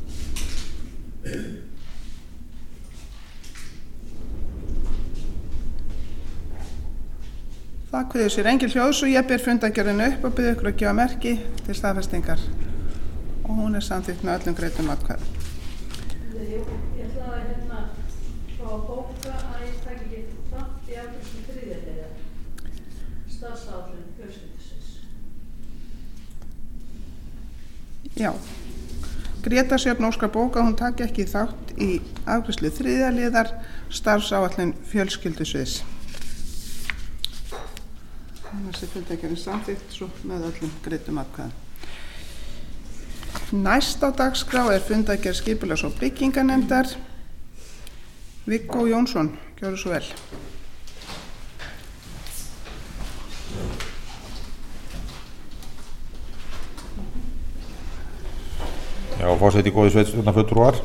Það kveður sér engin hljóðs og ég ber fundargerðinu upp og byrði ykkur að gefa merki til staðfestingar og hún er samþykkt með öllum greiddum atkvæðum. Ég ætlaði að hérna fá að bóka að ég taki ekki þátt í afgreiðslu þriðja liðar starfsáætlun fjölskyldusviðs. Já, Gréta Sjöfn óskar bóka að hún taki ekki þátt í afgreiðslu þriðja liðar starfsáætlun fjölskyldusviðs. Þessi fundargerð er samþykkt svo með öllum greiddum atkvæðum. Næst á dagskrá er fundargerð skipulags- og byggingarnefndar. Viggó Jónsson, gjörðu svo vel. Já, forseti góði sveitarstjórnarfulltrúar.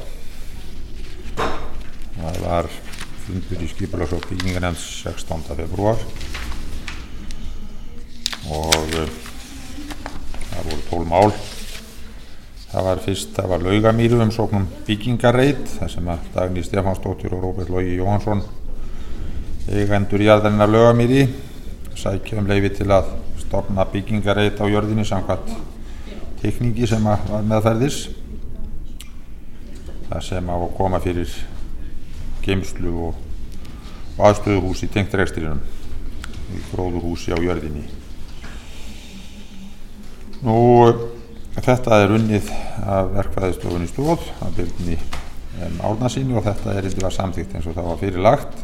Það var fundur í skipulags- og byggingarnefnd sextánda febrúar og uh, það voru tólf mál. Það var fyrst, það var Laugamýri umsókn um byggingarreit, þar sem að Dagný Stefánsdóttir og Róbert Logi Jóhannsson, eigendur jarðarinnar Laugamýri, sækja um leyfi til að stofna byggingarreit á jörðinni samkvæmt teikningi sem var meðferðis. Það sem að koma fyrir geymslu og, og aðstöðuhús í tengt rekstrinum, í gróðurhúsi á jörðinni. Nú, þetta er unnið af verkfræðistofunni Stoð, af Birni Árnasyni, og þetta erindi var samþykkt eins og það var fyrirlagt.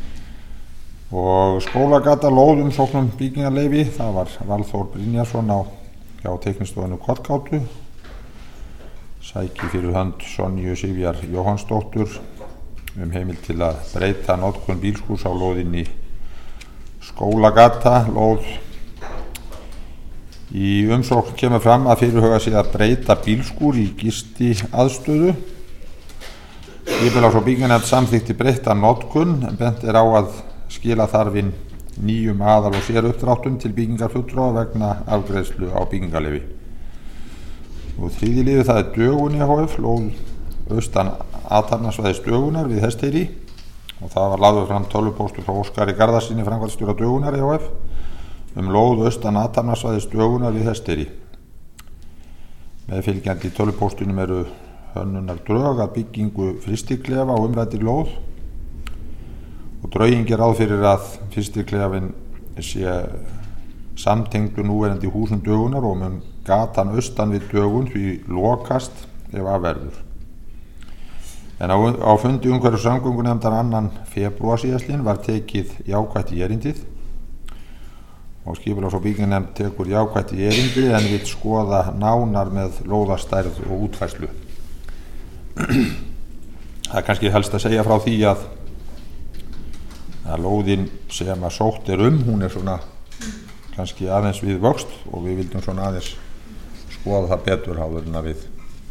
Og Skólagata lóð umsóknum byggingarleyfi, það var Valþór Brynjarsson á hjá teiknistofunni Kollgátu, sæki fyrir hönd Sonju Sifjar Jóhannsdóttur um heimild til að breyta notkun bílskúrs á lóðinni Skólagata lóð. Í umsókn kemur fram að fyrirhuga sig að breyta bílskúr í gisti aðstöðu. Skipulags- og byggingarnefnd samþykkti breytta notkun, en bent er á að skila þarfinn nýjum aðal- og séruppdráttum til byggingarfulltrúa vegna afgreiðslu á byggingarleyfi. Og þriðji liður, það er Dögun e h f, lóð austan athafnasvæðis Dögunar við Hesteyri, og það var lagður fram tölvupóstur frá Óskari Garðarssyni, framkvæmdastjóra Dögunar e h f, um lóð austan athafnasvæðis Dögunar við Hesteyri. Meðfylgjandi í tölvupóstunum eru hönnunar drög að byggingu frystiklefa á umræddri lóð, og drögin ger ráð fyrir að frystiklefinn sé samtengdur núverandi húsum Dögunar og mun gatan austan við Dögun því lokast ef af verður. En á, á fundi umhverfis- og samgöngunefndar annan febrúar síðastliðinn var tekið jákvætt í erindið, og Skipulags- og byggingarnefnd tekur jákvætt í erindi en vill skoða nánar með lóðastærð og útfærslu. Það er kannski helst að segja frá því að, að lóðin sem að sótt er um, hún er svona kannski aðeins við vöxt, og við vildum svona aðeins skoða það betur áður en að við,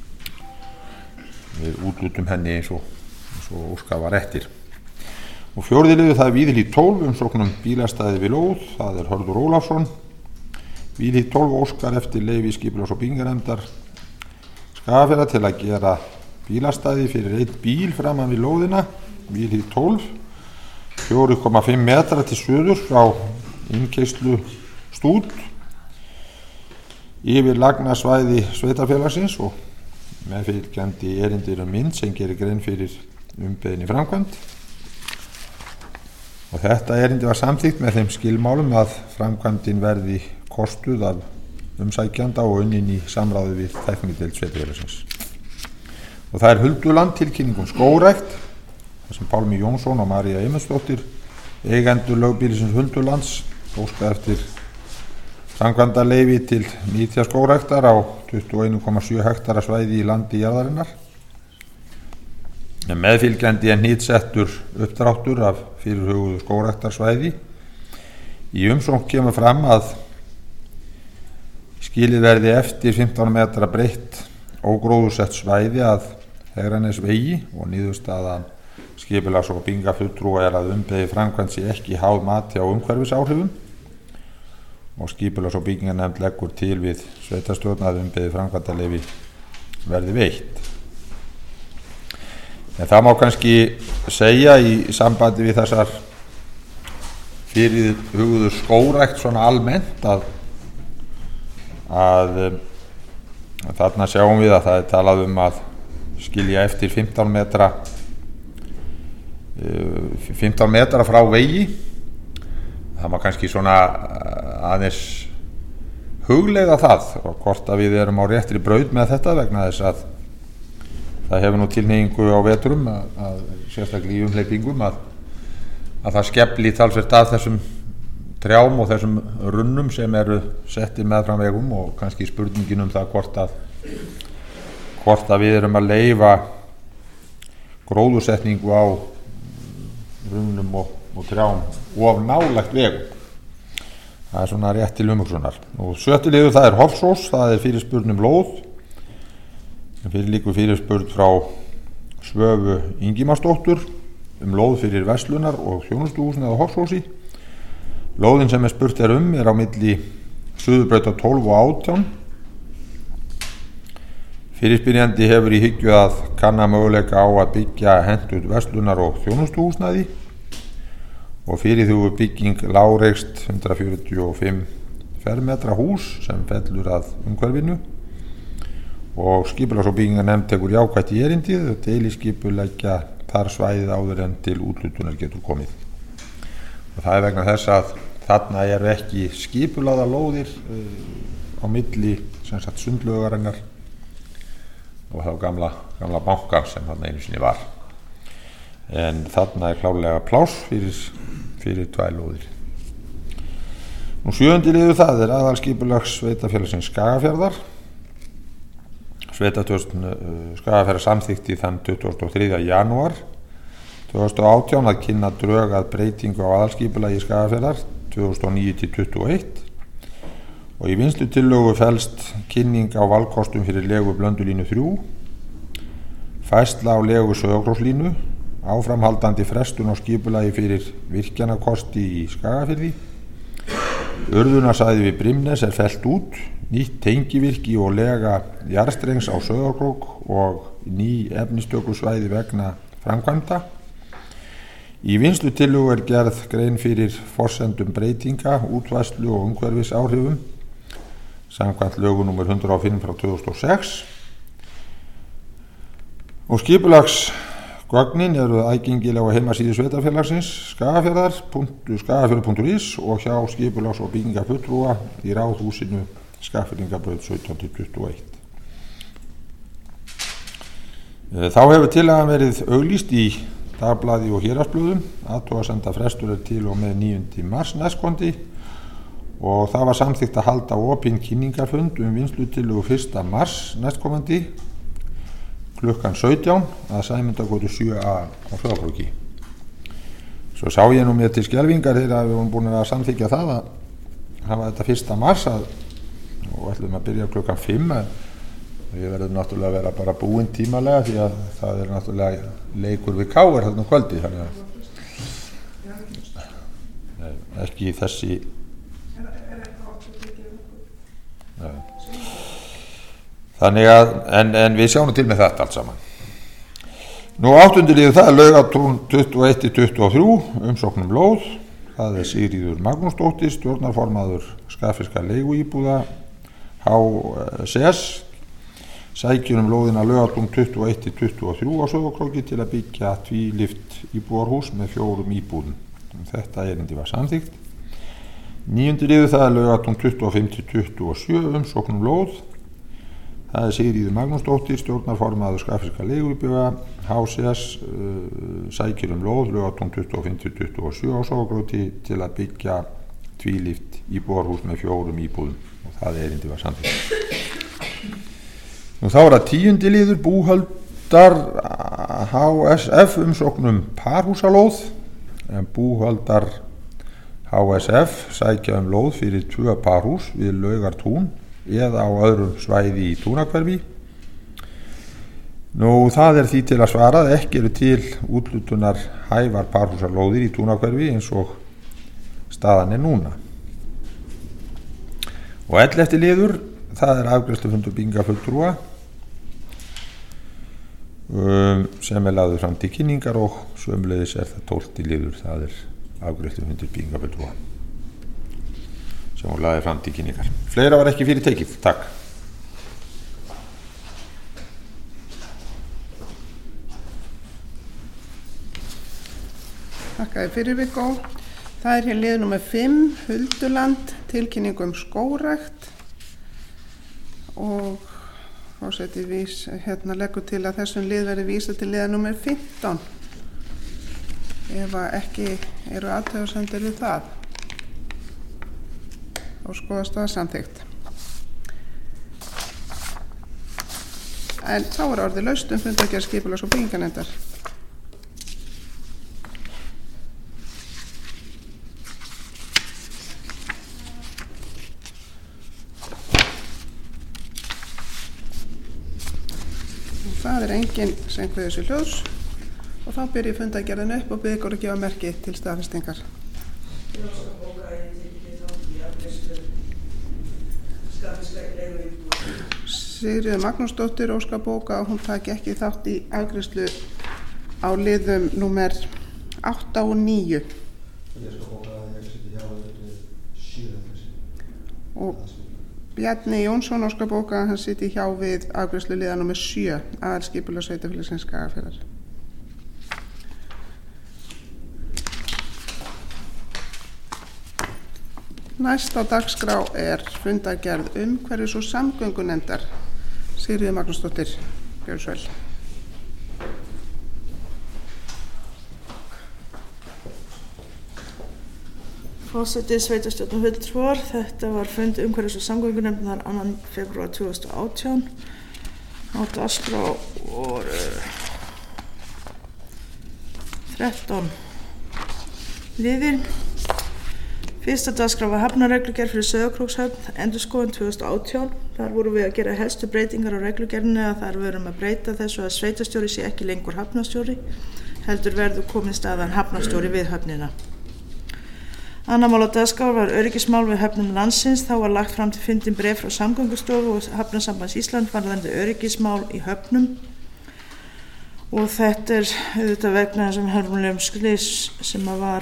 við útlutum henni eins og, eins og óskað var eftir. Og fjórði liður, það er Víðihlíð tólf, umsóknum bílastæði við lóð, það er Hörður Ólafsson. Víðihlíð tólf óskar eftir leyfi Skipulags- og byggingarnefndar Skagafjarðar til að gera bílastæði fyrir einn bíl framan við lóðina, Víðihlíð tólf, fjögur komma fimm metra til suður frá innkeyrslu stút yfir lagnarsvæði sveitarfélagsins, og meðfylgjandi erindir um mynd sem gerir grein fyrir umbeðinni framkvæmd. Og þetta erindi var samþykkt með þeim skilmálum að framkvæmdin verði kostuð af umsækjanda og unnin í samráði við tæknideild sveitarfélagsins. Og það er Hulduland, tilkynningum skógrækt, þar sem Pálmi Jónsson og María Eymundsdóttir, eigendur lögbýlisins Huldulands, óska eftir framkvæmdarleyfi til nýtja skógræktar á tuttugu og einn komma sjö hektara svæði í landi jarðarinnar. Meðfylgjandi er hnitsettur uppdráttur af fyrirhuguðu skógræktarsvæði. Í umsókn kemur fram að skilið verði eftir fimmtán metra breitt ógróðursett svæði að Hegranesvegi, og niðurstaðan Skipulags- og byggingarfulltrúa er að umbeðið framkvæmd sé ekki háð mati á umhverfisáhrifum, og Skipulags- og byggingarnefnd leggur til við sveitarstjórn að umbeðið framkvæmdarleyfi verði veitt. En það má kannski segja í sambandi við þessar fyrirhuguðu skógrækt svona almennt að, að, að þarna sjáum við að það er talað um að skilja eftir fimmtán metra fimmtán metra frá vegi. Það má kannski svona aðeins hugleiða það og hvort að við erum á réttri braut með þetta, vegna þess að það hefur nú tilhneigingu á vetrum að, að sérstaklega í umhleypingum að, að það skefli talsvert að þessum trjám og þessum runnum sem eru settir meðfram vegum, og kannski spurningin um það hvort að hvort að við erum að leyfa gróðursetningu á runnum og, og trjám of nálægt vegum. Það er svona rétt til umhugsunar. Og sjötti liður, það er Hofsós, það er fyrirspurn um lóð. Fyrir líku fyrirspurn frá Svöfu Ingimarsdóttur um lóð fyrir verslunar og þjónustuhúsinu á Hofsósi. Lóðin sem er spurt er um er á milli Suðurbrautar tólf og átján. Fyrirspyrjandi hefur í hyggju að kanna möguleika á að byggja hentut verslunar- og þjónustuhúsnæði og fyrirhuguð bygging lágreist hundrað fjörutíu og fimm fermetra hús sem fellur að umhverfinu og skipulags- og byggingarnefnd tekur jákvætt í erindið og deiliskipuleggja þar svæðið áður en til úthlutunar getur komið. Og það er vegna þess að þarna eru ekki skipulagðar lóðir uh, á milli sem sagt sundlaugarinnar og þá gamla, gamla banka sem þarna einu sinni var. En þarna er klárlega pláss fyrir, fyrir tvær lóðir. Nú sjöundi liður það er aðalskipulags sveitafélagsins Skagafjarðar. Sveitarstjórn uh, Skagafjarðar samþykkti þann tuttugasta og þriðja janúar tvö þúsund og átján að kynna drög að breytingu á aðalskipulagi Skagafjarðar tvö þúsund og níu til tuttugu og eitt og í vinnslutillögu felst kynning á valkostum fyrir legu Blöndulínu þrjú, færsla á legu Sauðárkrókslínu, áframhaldandi frestun á skipulagi fyrir virkjanakosti í Skagafirði, urðunarsvæði við Brimnes er fellt út, nýtt tengivirki og lega jarðstrengs á Sauðárkrók og ný efnistökusvæði vegna framkvæmda. Í vinnslutillögu er gerð grein fyrir forsendum breytinga, útværslu og umhverfisáhrifum samkvæmt lögu númer hundrað og fimm frá tvö þúsund og sex og skipulagsgögnin eru aðgengileg á heimasíðu sveitafélagsins Skagafjarðar, skagafjörður punktur is og hjá skipulags- og byggingarfulltrúa í Ráðhúsinu Skagfirðingabraut sautján til tuttugu og eitt. Þá hefur tillagan verið auglýst í dagblaði og héraðsblöðum, athugasemda frestur er til og með níunda mars næstkomandi og það var samþykkt að halda opinn kynningarfund um vinnslutillögu fyrsta mars næstkomandi klukkan sautján að Sæmundargötu sjö A á Sauðárkróki. Svo sá ég nú mér til skelfingar þegar við vorum búin að samþykja það að hafa þetta fyrsta mars að, og ætlum að byrja klukkan fimm að ég verður náttúrulega að vera bara búinn tímalega því að það er náttúrulega leikur við K R þarna kvöldi þannig að ekki þessi Nei. Þannig að en, en við sjáum til með þetta allt saman. Nú áttundi liður það er Laugatún tuttugu og eitt til tuttugu og þrjú umsóknum lóð, það er Sigríður Magnúsdóttir stjórnarformaður Skagfirska leiguíbúða H S S sækjur um lóðina Laugatún tuttugu og eitt til tuttugu og þrjú á Sauðárkróki til að byggja tvílyft íbúðarhús með fjórum íbúðum. Þetta erindi var samþykkt. Níundi liður það er Laugatún tuttugu og fimm til tuttugu og sjö umsóknum lóð. Það er Sigríður Magnúsdóttir stjórnarformaður Skagfirska leiguíbúða H S S uh, sækjur um lóð Laugatún tuttugu og fimm til tuttugu og sjö á Sauðárkróki til að byggja tvílyft íbúðarhús með fjórum íbúðum og það erindi var samþykkt. Nú þá er það tíundi liður búhöldar H S F umsóknum parhúsalóð en búhöldar H S F sækja um lóð fyrir tvö parhús við Laugartún eða á öðrum svæði í Túnahverfi. Nú það er því til að svara að ekki eru til úthlutunar hæfar parhúsalóðir í Túnahverfi eins og staðan er núna. Og ellefti liður það er afgreiðslufundur byggingarfulltrúa um, sem er lagður fram til kynningar og sömuleiðis er það tólfti liður það er afgreiðslufundur byggingarfulltrúa sem hún lagði fram til kynningar. Fleira var ekki fyrir tekið. Takk. Þakkaði fyrir Viggo. Það er hér lið númer fimm, Hulduland, tilkynning um skógrækt og fórseti vís, hérna leggur til að þessum lið verði vísað til liða númer fimmtán ef ekki eru athugasemdir við það og skoðast það samþykkt. En þá er orðið laust um fundargerð skipulags- og byggingarnefndar. Það er enginn sem kveður sér hljóðs og þá byrjir fundargerðin upp og biður ykkur að gefa merki til staðfestingar. Sigríður Magnúsdóttir óskar bóka að hún taki ekki þátt í afgreiðslu á liðum númer átta og níu. Og Bjarni Jónsson óskar bóka að hann sitji hjá við afgreiðslu liða númer sjö aðalskipulag sveitarfélagsins Skagafjarðar. Næst á dagskrá er fundargerð umhverfis- og samgöngunefndar. Sigríður Magnúsdóttir, gjörðu svo vel. Forseti sveitarstjórnar fulltrúar, þetta var fund umhverfis- og samgöngunefndar annan febrúar tvö þúsund og átján. Á dagskrá voru þrettán liðir. Fyrsta dagskrá var hafnarreglugerð fyrir Sauðárkrókshöfn, endurskoðun tvö þúsund og átján. Þar vorum við að gera helstu breytingar á reglugerðinni að þar verum að breyta þessu að sveitarstjóri sé ekki lengur hafnarstjóri, heldur verður komin staðan hafnarstjóri við höfnina. Annað mál á dagskrá var öryggismál við höfnum landsins. Þá var lagt fram til fundin bréf frá Samgöngustofu og Hafnasambands Íslands varðandi öryggismál í höfnum. Og þetta er auðvitað vegna þessum hörmulegum slys sem að var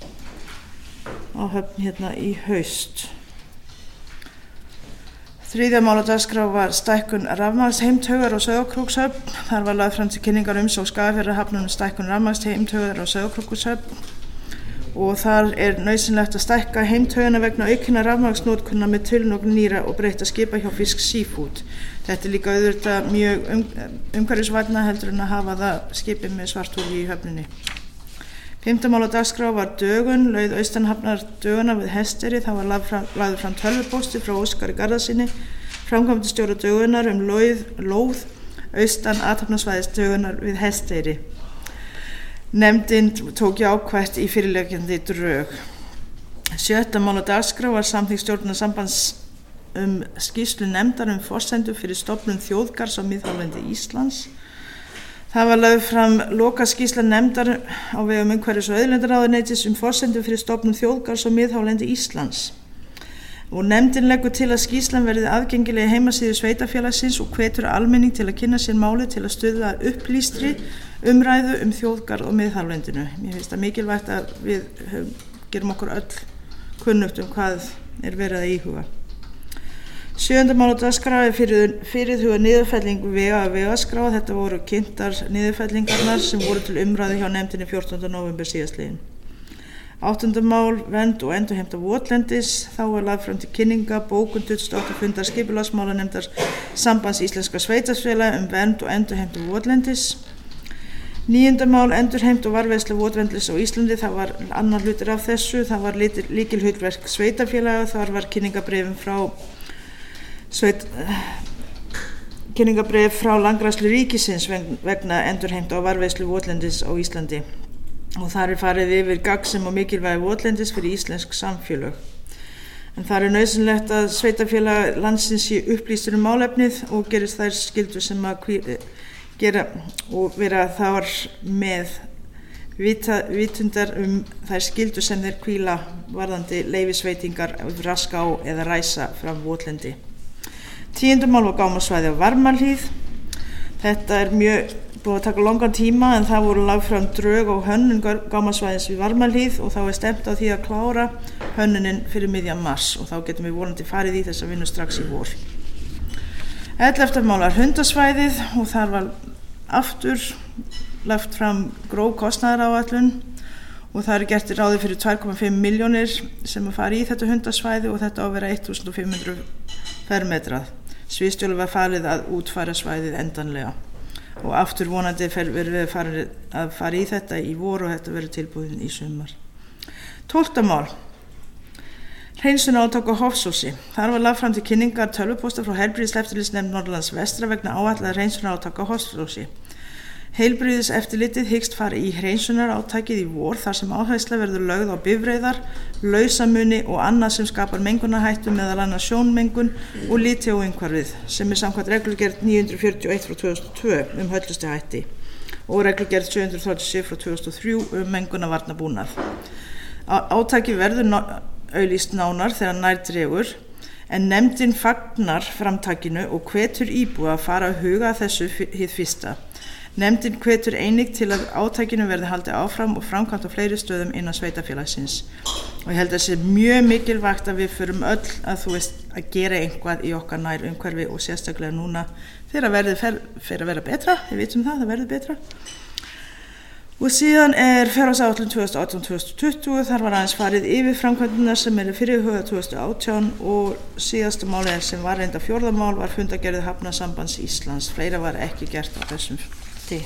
á höfn hérna í haust. Þriðja mál á dagskrá var stækkun rafmagnsheimtaugar á Sauðárkrókshöfn. Þar var lagt fram til kynningar umsókn Skagafjarðarhafnar um stækkun rafmagnsheimtaugar á Sauðárkrókshöfn. Og þar er nauðsynlegt að stækka heimtaugana vegna aukinnar rafmagnsnotkuna með tilnókn nýra og breytta skipa hjá Fisk Seafood. Þetta er líka auðvitað mjög um, umhverfisvænna heldur en að hafa það skipið með svartholi í höfninni. Fimmta mál á dagskrá var dögun, laug austanhafnar döguna við Hesteyri. Það var lagður fram tölvupósti frá Óskari Garðarssyni, framkvæmdastjóra dögunar um lóð, lóð austan athafnasvæðis dögunar við Hesteyri. Nefndin tók jákvætt í fyrirliggjandi drög. Sjötta mál á dagskrá var samþykkt stjórnarsambands um skýrslu nefndar um forsendur fyrir stofnun þjóðgarðs á miðhálendi Íslands. Það var lögð fram lokaskýrsla nefndar á vegum umhverfis- og auðlindaráðuneytis um forsendur fyrir stofnun þjóðgarðs á miðhálendi Íslands. Og nefndin leggur til að skýrslan verði aðgengileg heimasíðu sveitarfélagsins og hvetur almenning til að kynna sér máli til að stuðla upplýstri umræðu um þjóðgarð og miðhálendinu. Mér finnst það mikilvægt að við gerum okkur öll kunnugt um hvað er verið að íhuga. Sjöunda mál á dagskrá er fyrir, fyrirhuga niðurfelling vega að vegaskrá. Þetta voru kynntar niðurfellingarnar sem voru til umræðu hjá nefndinni fjórtánda nóvember síðastliðinn. Áttunda mál, vernd og endurheimta votlendis. Þá var lagt fram til kynninga bókun tuttugasta og áttunda fundar skipulagsmálanefndar Sambands íslenskra sveitarfélaga um vernd og endurheimta votlendis. Níunda mál, endurheimt og varðveisla votlendis á Íslandi. Það var annar hlutir af þessu. Það var lykilhlutverk sveitarfélaga. Þar var kynningabrifum frá sveit, kynningabrif frá Landgræðslu ríkisins vegna endurheimta og varðveislu votlendis á Íslandi. Og þar er farið yfir gagnsem og mikilvægi votlendis fyrir íslensk samfélög. En þar er nauðsynlegt að sveitarfélag landsins sé upplýstur um málefnið og gerist þær skyldur sem að gera og vera þar með vita, vitundar um þær skyldur sem þeir hvíla varðandi leyfisveitingar raska á eða ræsa fram votlendi. Tíunda mál var gámasvæði á Varmahlíð. Þetta er mjög búið að taka langan tíma en það voru lagt fram drög og hönnun gámasvæðis við Varmahlíð og þá er stefnt á því að klára hönnunin fyrir miðjan mars og þá getum við vonandi farið í þessa vinnu strax í vor. Ellefta mál var hundasvæðið og þar var aftur lagt fram gróf kostnaðaráætlun og það er gert ráði fyrir tvö komma fimm milljónir sem að fara í þetta hundasvæði og þetta á að vera fimmtán hundruð fermetrað. Sviðsstjóra var farið að útfæra svæðið endanlega og aftur vonandi verður við farið að fara í þetta í vor og þetta verður tilbúin í sumar. Tólfta mál. Hreinsunarátak á Hofsósi. Þar var lagt fram til kynningar tölvupósta frá Heilbrigðiseftirlitsnefnd Norðurlands vestra vegna áætlaðs hreinsunarátak á Hofsósi. Heilbrigðiseftirlitið hyggst fara í hreinsunarátakið í vor þar sem áhersla verður lögð á bifreiðar, lausamuni og annað sem skapar mengunarhættu meðal annars sjónmengun og liti á umhverfið sem er samkvæmt reglugerð níu hundruð fjörutíu og eitt frá tvö þúsund og tvö um höllustuhætti og reglugerð sjö hundruð þrjátíu og sjö frá tvö þúsund og þrjú um mengunarvarnabúnað. Átakið verður auglýst nánar þegar nær dregur en nefndin fagnar framtakinu og hvetur íbúa að fara að huga að þessu hið fyrsta. Nefndin hvetur einnig til að átakinu verði haldið áfram og framkvæmt á fleiri stöðum innan sveitafélagsins. Og ég held að það sé mjög mikilvægt að við förum öll að þú veist að gera einhvað í okkar nær umhverfi og sérstaklega núna fyrir að verði fyrir að vera betra, við vitum það, það verður betra. Og síðan er fjárhagsáætlun tvö þúsund og átján til tvö þúsund tuttugu, þar var aðeins farið yfir framkvæmdirnar sem eru fyrirhugað tvö þúsund og átján og síðasta málið sem var reynda fjórða mál var fundargerð Hafnasambands Íslands. Fleira var ekki gert á þessum tíð.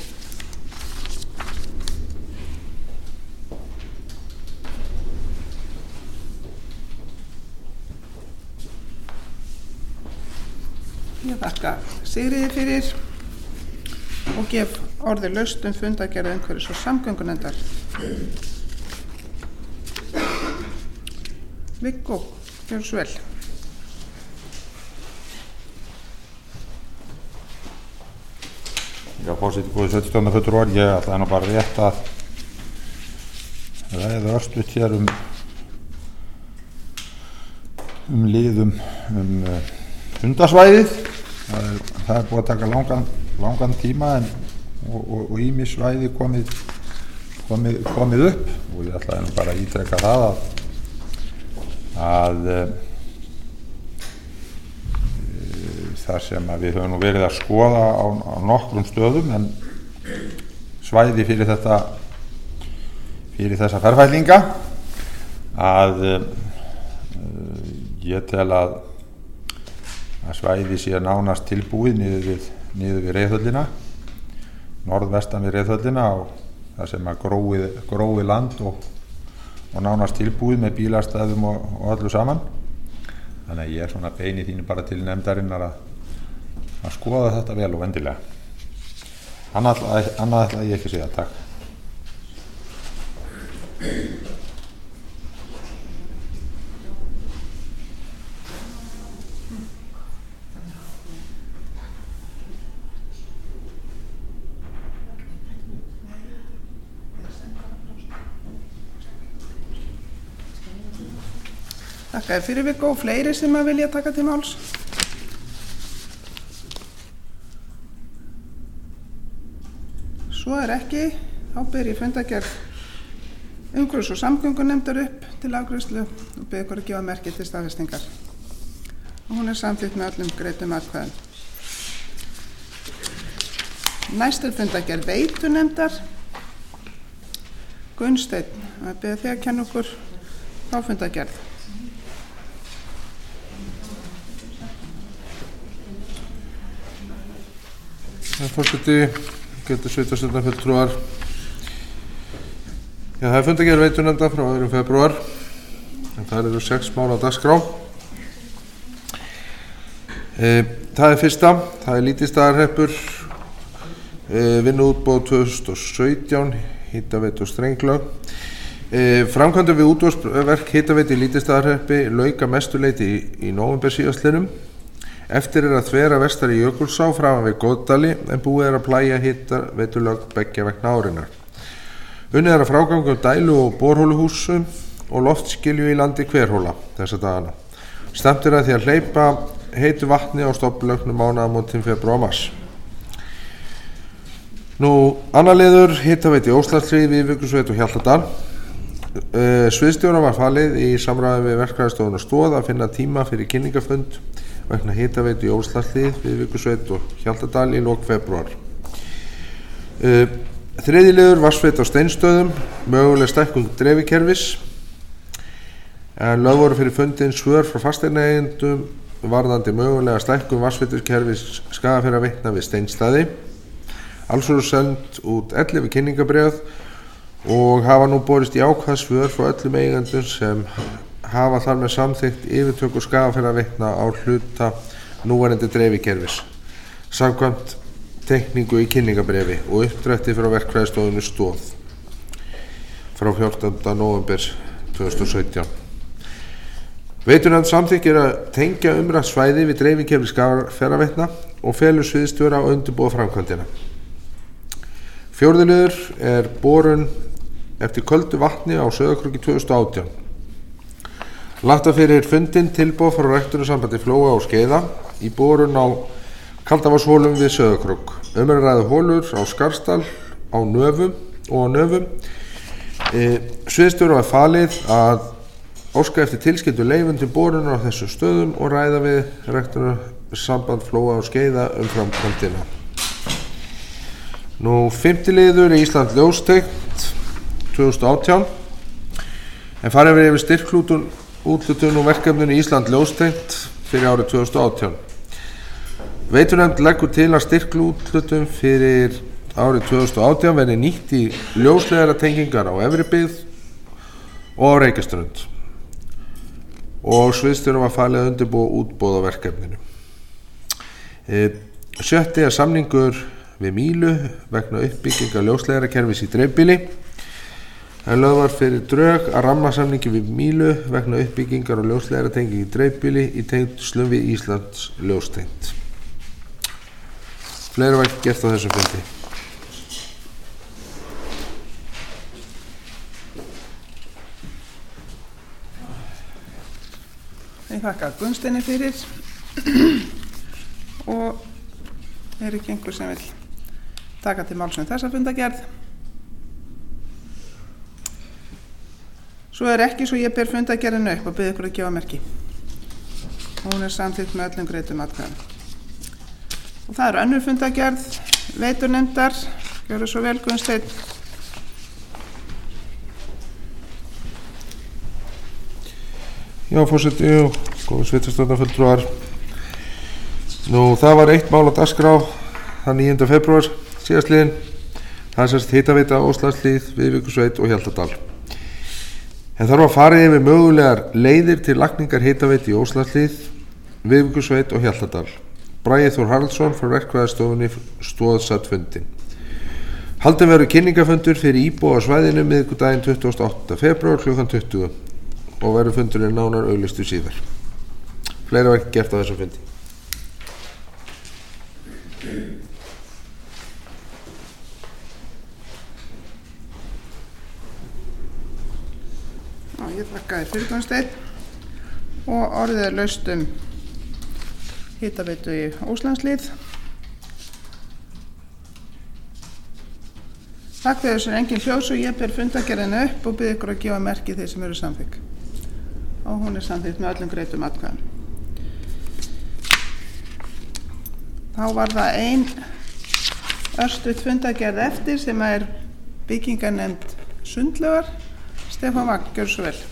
Ég þakka Sigríði fyrir og gef orðið laust um fundargerð umhverfis- og samgöngunefndar. Viggó, gjörðu svo vel. Já, forseti, góði sveitarstjórnarfulltrúar, ég ætlaði nú bara rétt að ræða örstutt hér um um liðum um uh, hundasvæðið. Það er, það er búið að taka langan, langan tíma en, og ýmis svæði komið, komið, komið upp og ég ætlaði nú bara að ítreka það að, að uh, þar sem að við höfum nú verið að skoða á, á nokkrum stöðum en svæði fyrir þetta fyrir þessa ferfætlinga að uh, ég tel að að svæði sé nánast tilbúið niður við, niður við Reiðhöllina norðvestan við Reiðhöllina og þar sem að gróið, gróið land og, og nánast tilbúið með bílastæðum og, og öllu saman þannig að ég er svona beini þínu bara til nefndarinnar að að skoða þetta vel og vendilega. Annað ætla ég ekki að segja, takk. Þakka þér fyrir Viggó, fleiri sem að vilja taka til máls. Svo er ekki, þá ber ég fundargerð umhverfis- og samgöngunefndar upp til afgreiðslu og ber ykkur að gefa merki til staðfestingar. Og hún er samþykkt með öllum greiddum atkvæðum. Næst er fundargerð veitunefndar. Gunnsteinn, að beða þig að kenna okkur þá fundargerð. Forseti, getur sveitarstjórnarfulltrúar. Já, það er fundargerð veitunefndar frá öðrum febrúar en það eru sex mál á dagskrá. E, það er fyrsta, það er Lýtistaðahreppur, e, vinnuútboð tvö þúsund og sautján, hitaveitu og strenglög. E, framkvæmdum við útboðsverk hitaveitu í Lýtistaðahreppi lauk að mestu leyti í, í nóvember síðastliðnum. Eftir er að þvera vestar í Jökulsá framan við Góðdali en búið er að plægja hitaveitulögn beggja vegna árinnar. Unnið er að frágangum dælu og borhóluhúsum og loftskilju í landi Hverhóla þessa dagana. Stefnt er að því að hleypa heitu vatni á stofnlögnum mánaðamótin febrúar og mars. Nú, annar liður hitaveiti Óslandshlíð, Víðvíkursveit og Hjaltadal. Uh, Sviðsstjóra var falið í samræði við verkfræðistofuna Stoð að finna tíma fyrir kynningafund vegna hitaveitu í Óslandshlíð, Víðvíkursveit og Hjaltadal í lok febrúar. Uh, Þriðji liður vatnsveit á Steinstöðum, möguleg stækkun dreifikerfis. En lögð voru fyrir fundin svör frá fasteignaeigendum varðandi mögulega stækkun vatnsveituskerfis Skagafjarðarveitna við Steinsstaði. Alls voru send út ellefu kynningabréf og hafa nú borist jákvæð svör frá öllum eigendum sem hafa þar með samþykkt yfirtöku Skagafjarðarveitna á hluta núverandi dreifikerfis samkvæmt teikningu í kynningabréfi og uppdrætti frá verkfræðistofunni Stoð frá fjórtánda nóvember tvö þúsund og sautján. Veitunefnd samþykkir að tengja umrætt svæði við dreifikerfi Skagafjarðarveitna og felur sviðsstjóra að undirbúa framkvæmdina. Fjórði liður er borun eftir köldu vatni á Sauðárkróki tvö þúsund og átján. Lagt var fyrir fundinn tilboð frá ræktunarsambandi Flóa og Skeiða í borun á Kaldavatnshólum við Sauðárkrók. Um er að ræða hólur á Skarðsdal, á Nöfum og á Nöfum. E, Sviðsstjóra var falið að óska eftir tilskildu leyfum til borunar á þessum stöðum og ræða við ræktunarsamband Flóa og Skeiða um framkvæmdina. Nú, fimmti liður í Ísland ljóstengt tvö þúsund og átján, en farið við yfir styrkhlutun úthlutun og verkefninu Ísland ljóstengt fyrir árið tvö þúsund og átján. Veitunefnd leggur til að styrkhlutun fyrir árið tvö þúsund og átján verði nýtt í ljósleiðara tengingar á Efribyggð og á Reykjaströnd og sviðsstjóra var falið að undirbúa útboð á verkefninu. E, sjötti er samningur við Mílu vegna uppbyggingar ljósleiðarakerfis í dreifbýli. En lögð var fyrir drög að rammasamningi við Mílu vegna uppbyggingar og ljósleiðaratengingu í dreifbýli í tengslum við Íslands ljóstengt. Fleira var ekki gert á þessum fundi. Ég þakka Gunnsteini fyrir og er ekki einhver sem vil taka til máls um þessa fundagerð. Svo er ekki svo ég ber fundagerðinu upp og bið ykkur að gefa merki. Hún er samþykkt með öllum greiddum atkvæðum. Og það er önnur fundagerð veitunefndar. Gjörðu svo vel, Gunnsteinn. Já, forseti og góðu sveitarstjórnarfulltrúar. Nú, það var eitt mál á dagskrá þann níunda febrúar síðastliðinn. Það er sérst Hitaveita Óslandshlíð, Viðvíkursveit og Hjaltadal. En þar var farið yfir mögulegar leiðir til lagningar hitaveitu í Óslandshlíð, Viðvíkursveit og Hjaltadal. Bragi Þór Haraldsson frá verkfræðistofunni stóð satt fundinn. Haldinn verður kynningafundur fyrir íbúa á svæðinu miðvikudaginn tuttugasta og áttunda febrúar klukkan tuttugu og verður fundurinn nánar auglýstur síðar. Fleira var ekki gert á þessum fundi. Já, ég þakka þér fyrir, Gunnsteinn, og orðið er laust um hitaveitu í Óslandshlíð. Takk fyrir þessu engin hljós og ég ber fundagerðinu upp og bið ykkur að gefa merki þeir sem eru samþykk. Og hún er samþykkt með öllum greiddum atkvæðum. Þá var það ein örstutt fundagerð eftir sem er byggingarnefnd Sundlaugar. Stefán Vagn, gjörðu svo vel.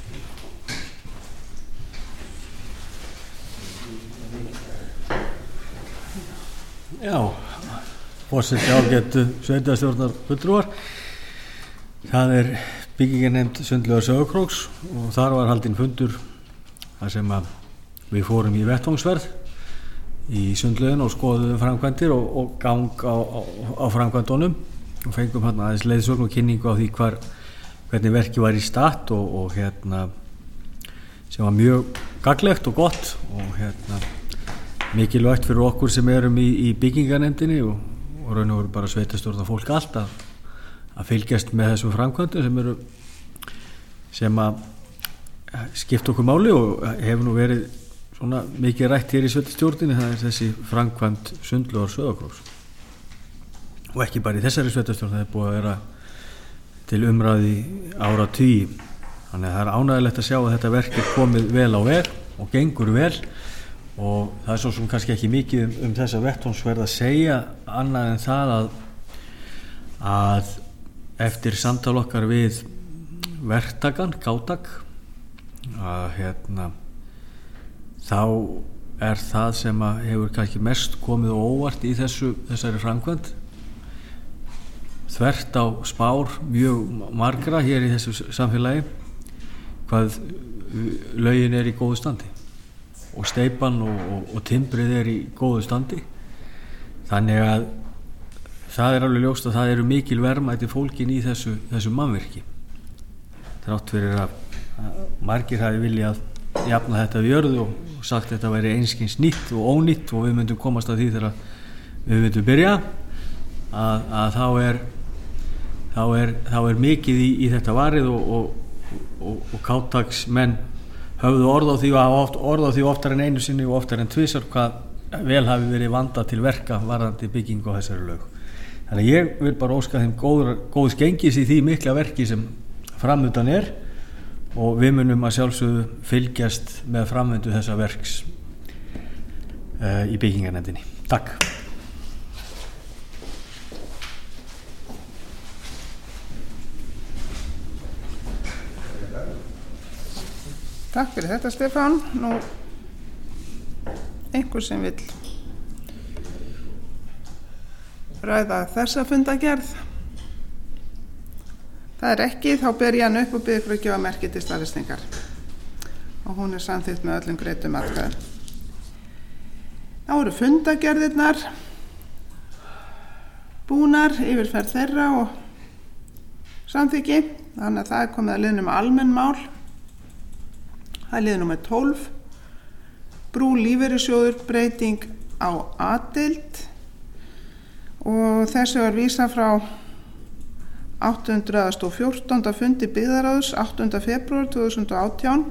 Já, forseti ágætu sveitarstjórnar fulltrúar. Það er byggingarnefnd Sundlaugar Sauðárkróks og þar var haldinn fundur þar sem að við fórum í vettvangsferð í Sundlaugin og skoðuðum framkvæmdir og, og gang á, á, á framkvæmdunum og fengum hérna aðeins leiðsögn og kynningu á því hvar, hvernig verkið var í stað og, og hérna sem var mjög gagnlegt og gott og hérna mikilvægt fyrir okkur sem erum í, í byggingarnefndinni og, og raun og veru bara sveitarstjórnar fólk allt að, að fylgjast með þessum framkvæmdum sem eru sem að skipta okkur máli og hefur nú verið svona mikið rætt hér í sveitarstjórninni. Það er þessi framkvæmd Sundlaugar Sauðárkróks og ekki bara í þessari sveitarstjórn, það er búið að vera til umræði áratugi. Þannig að það er ánægilegt að sjá að þetta verk er komið vel á veg og gengur vel og það er svo sem kannski ekki mikið um, um þessa vettvangsferð að segja annað en það að, að eftir samtal okkar við verktakann, Gátak, að hérna þá er það sem að hefur kannski mest komið og óvart í þessu, þessari framkvæmd þvert á spár mjög margra hér í þessu samfélagi hvað laugin er í góðu standi og steypan og, og, og timbrið er í góðu standi, þannig að það er alveg ljóst að það eru mikil verðmæti fólkin í þessu, þessu mannvirki þrátt fyrir að, að margir hafi viljað jafna þetta við jörðu og sagt að þetta væri einskins nýtt og ónýtt og við myndum komast að því þegar við myndum byrja að, að þá er þá er, þá er mikið í, í þetta varið og, og, og, og Gátaksmenn höfðu orð á því og hafa oft, orð á því oftar en einu sinni og oftar en tvisar hvað vel hafi verið vandað til verka varðandi byggingu á þessari laug. Þannig að ég vil bara óska þeim góður, góðs gengis í því mikla verki sem framöndan er og við munum að sjálfsögðu fylgjast með framvindu þessa verks uh, í byggingarnefndinni. Takk. Takk fyrir þetta, Stefán. Nú, einhver sem vill ræða þessa fundagerð? Það er ekki, þá ber ég hann upp og byrð ykkur að gefa merki til staðfestingar. Og hún er samþykkt með öllum greiddum atkvæðum. Þá eru fundagerðirnar búnar, yfirferð þeirra og samþykki. Þannig að það er komið að liðnum almenn mál. Það er liður númer tólf, Brú lífeyrissjóður, breyting á A-deild og þessu var vísað frá átta hundruð og fjórtánda fundi byggðaráðs áttunda febrúar tvö þúsund og átján.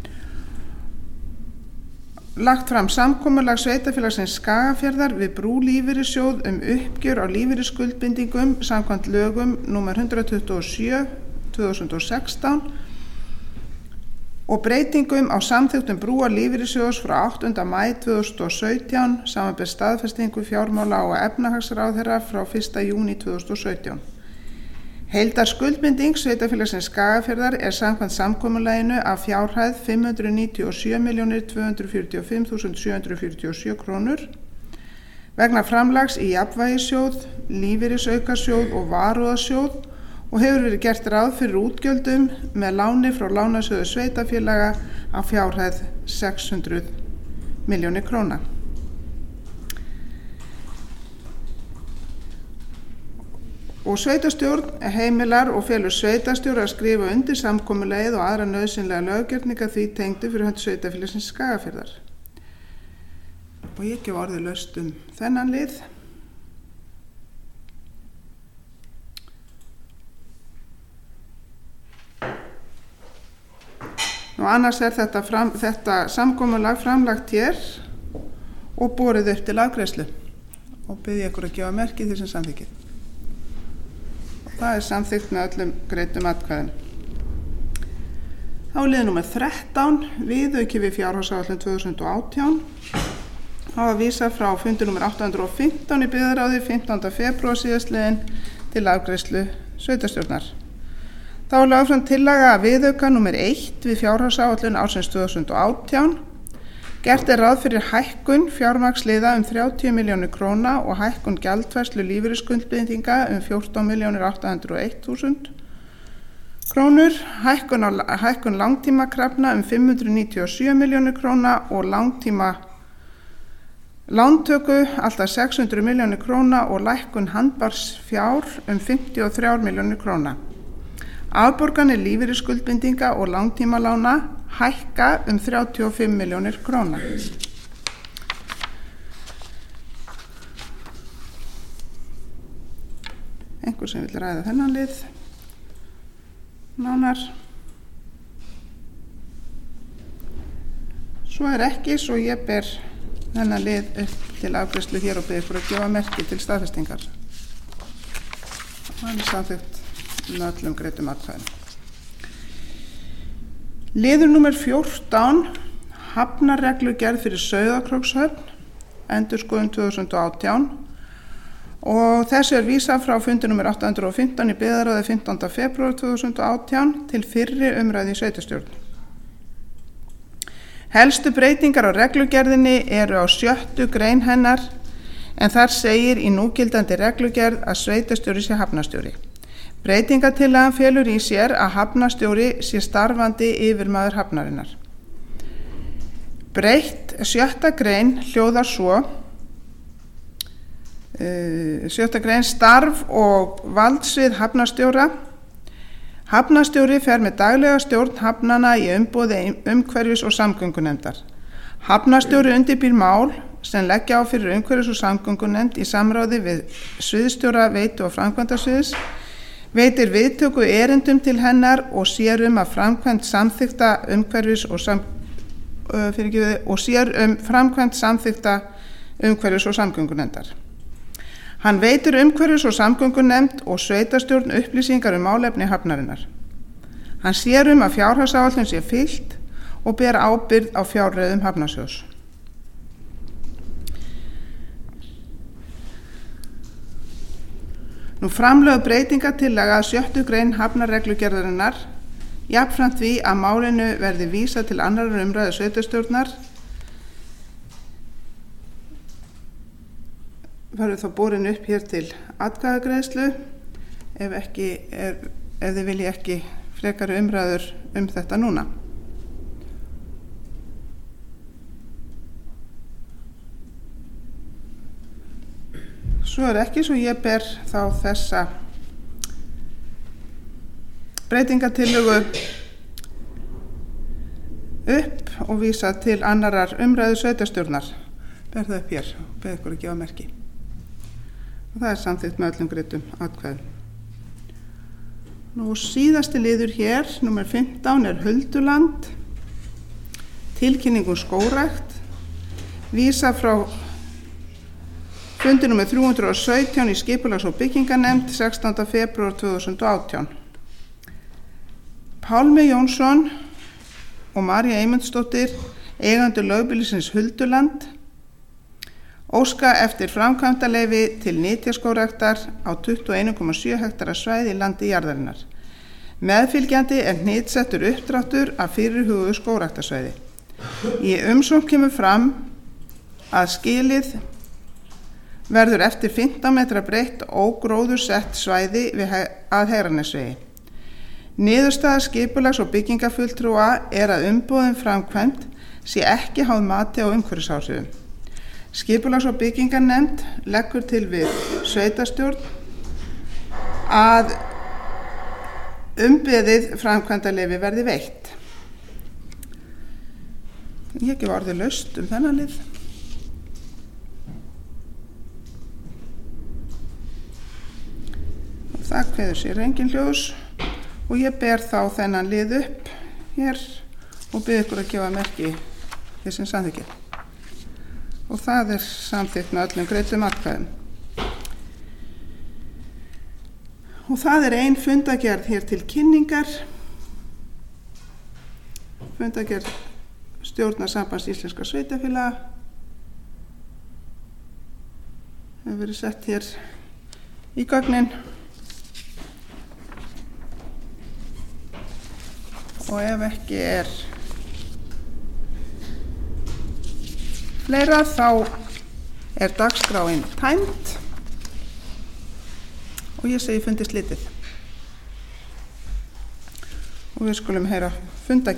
Lagt fram samkomulag sveitarfélagsins Skagafjarðar við Brú lífeyrissjóð um uppgjör á lífeyrisskuldbindingum samkvæmt lögum númer hundrað tuttugu og sjö tvö þúsund og sextán og breytingum á samþykktum Brúar lífeyrissjóðs frá áttunda maí tvö þúsund og sautján samanber staðfestingu fjármála og efnahagsráðherra frá fyrsta júní tvö þúsund og sautján. Heildar skuldbinding sveitarfélagsins Skagafjarðar er samkvæmt samkomulaginu af fjárhæð fimm hundruð níutíu og sjö milljónir tvö hundruð fjörutíu og fimm þúsund sjö hundruð fjörutíu og sjö krónur vegna framlags í jafnvægissjóð, lífeyrisaukasjóð og varúðarsjóð og hefur verið gert ráð fyrir útgjöldum með láni frá lánasjóði sveitarfélaga á fjárhæð sex hundruð milljónir króna. Og sveitarstjórn heimilar og felur sveitarstjóra að skrifa undir samkomulagið og aðra nauðsynlega löggerninga því tengdu fyrir hönd sveitarfélagsins Skagafjarðar. Og ég gef orðið laust um þennan lið. Nú annars er þetta, fram, þetta samkomulag framlagt hér og borið upp til afgreiðslu og biðja ykkur að gefa merki því sem samþykkið. Og það er samþykkt með öllum greiddum atkvæðum. Þá er lið númer þrettán, viðauki við fjárhagsáætlun tvö þúsund og átján. Það var vísað frá fundi númer átta hundruð og fimmtán í byggðaráði fimmtánda febrúar síðastliðinn til afgreiðslu sveitarstjórnar. Þá er lögð fram tillaga að viðauka númer eitt við fjárhagsáætlun ársins tvö þúsund og átján. Gert er ráð fyrir hækkun fjármagnsliða um þrjátíu milljónir króna og hækkun gjaldfærslu lífeyrisskuldbindinga um fjórtán milljónir átta hundruð og eitt þúsund krónur, hækkun, á, hækkun langtímakrafna um fimm hundruð níutíu og sjö milljónir króna og langtíma lántöku alltaf sex hundruð milljónir króna og lækkun handbærsfjár um fimmtíu og þrjár milljónir króna. Afborganir lífeyrisskuldbindinga og langtímalána hækka um þrjátíu og fimm milljónir króna. Einhver sem vil ræða þennan lið nánar? Svo er ekki, svo ég ber þennan lið upp til afgreiðslu hér og byrja ykkur að gefa merki til staðfestingar. Það er samþykkt með öllum greiddum atkvæðum. Liður númer fjórtán, hafnarreglugerð fyrir Sauðárkrókshöfn, endurskoðun tvö þúsund og átján og þessu er vísað frá fundi númer átta hundruð og fimmtán í byggðaráði fimmtánda febrúar tvö þúsund og átján til fyrri umræðu í sveitarstjórn. Helstu breytingar á reglugerðinni eru á sjöttu grein hennar en þar segir í núgildandi reglugerð að sveitarstjóri sé hafnarstjóri. Breytingatillagan felur í sér að hafnarstjóri sé starfandi yfirmaður hafnarinnar. Breytt sjötta grein hljóðar svo, uh, sjötta grein starf og valdsvið hafnarstjóra. Hafnarstjóri fer með daglega stjórn hafnana í umboði umhverfis- og samgöngunefndar. Hafnarstjóri undirbýr mál sem leggja á fyrir umhverfis- og samgöngunefnd í samráði við sviðsstjóra veitu- og framkvæmdasviðs, veitir viðtöku erindum til hennar og sér um að framkvæmd samþykkta umhverfis- og sam- uh, fyrirgefiði, og sér um framkvæmd samþykkta umhverfis- og samgöngunefndar. Hann veitir umhverfis- og samgöngunefnd og sveitarstjórn upplýsingar um málefni hafnarinnar. Hann sér um að fjárhagsáætlun sé fylgt og ber ábyrgð á fjárreiðum hafnarsjóðs. Nú framlögð breytingatillaga að sjöttu grein hafnarreglugerðarinnar, jafnframt því að málinu verði vísað til annarrar umræðu sveitarstjórnar, verður þá borin upp hér til atkvæðagreiðslu ef ekki er, ef þið vilji ekki frekari umræður um þetta núna. Svo er ekki, svo ég ber þá þessa breytingatillögu upp og vísa til annarar umræðu sveitarstjórnar. Ber það upp hér og ber ykkur að gefa merki. Og það er samþykkt með öllum greiddum atkvæðum. Nú síðasti liður hér, númer fimmtán, er Hulduland, tilkynningum skógrækt, vísa frá fundi númer þrjú hundruð og sautján í skipulags- og byggingarnefnd sextánda febrúar tvö þúsund og átján. Pálmi Jónsson og María Eymundsdóttir, eigendur lögbýlisins Hulduland, óska eftir framkvæmdaleyfi til nytjaskógræktar á tuttugu og einn komma sjö hektara svæði í landi jarðarinnar. Meðfylgjandi er hnitsettur uppdráttur af fyrirhuguðu skógræktarsvæði. Í umsókn kemur fram að skilið verður eftir fimmtán metra breitt ógróðursett svæði við að Hegranessvegi. Niðurstaða skipulags- og byggingafulltrúa er að umboðin framkvæmd sé ekki háð mati á umhverfisáhrifum. Skipulags- og byggingarnefnd leggur til við sveitarstjórn að umbeðið framkvæmdaleyfi verði veitt. Ég gef orðið laust um þennan lið. Það kveður sér engin ljós og ég ber þá þennan lið upp hér og bið ykkur að gefa merki þessum samþykki. Og það er samþykkt með öllum greiddum atkvæðum. Og það er ein fundagerð hér til kynningar. Fundagerð stjórnar Sambands íslenskra sveitarfélaga. Hefur verið sett hér í gögnin. Og ef ekki er fleira þá er dagskráin tæmd og ég segi fundi slitið. Og við skulum heyra fundagerð.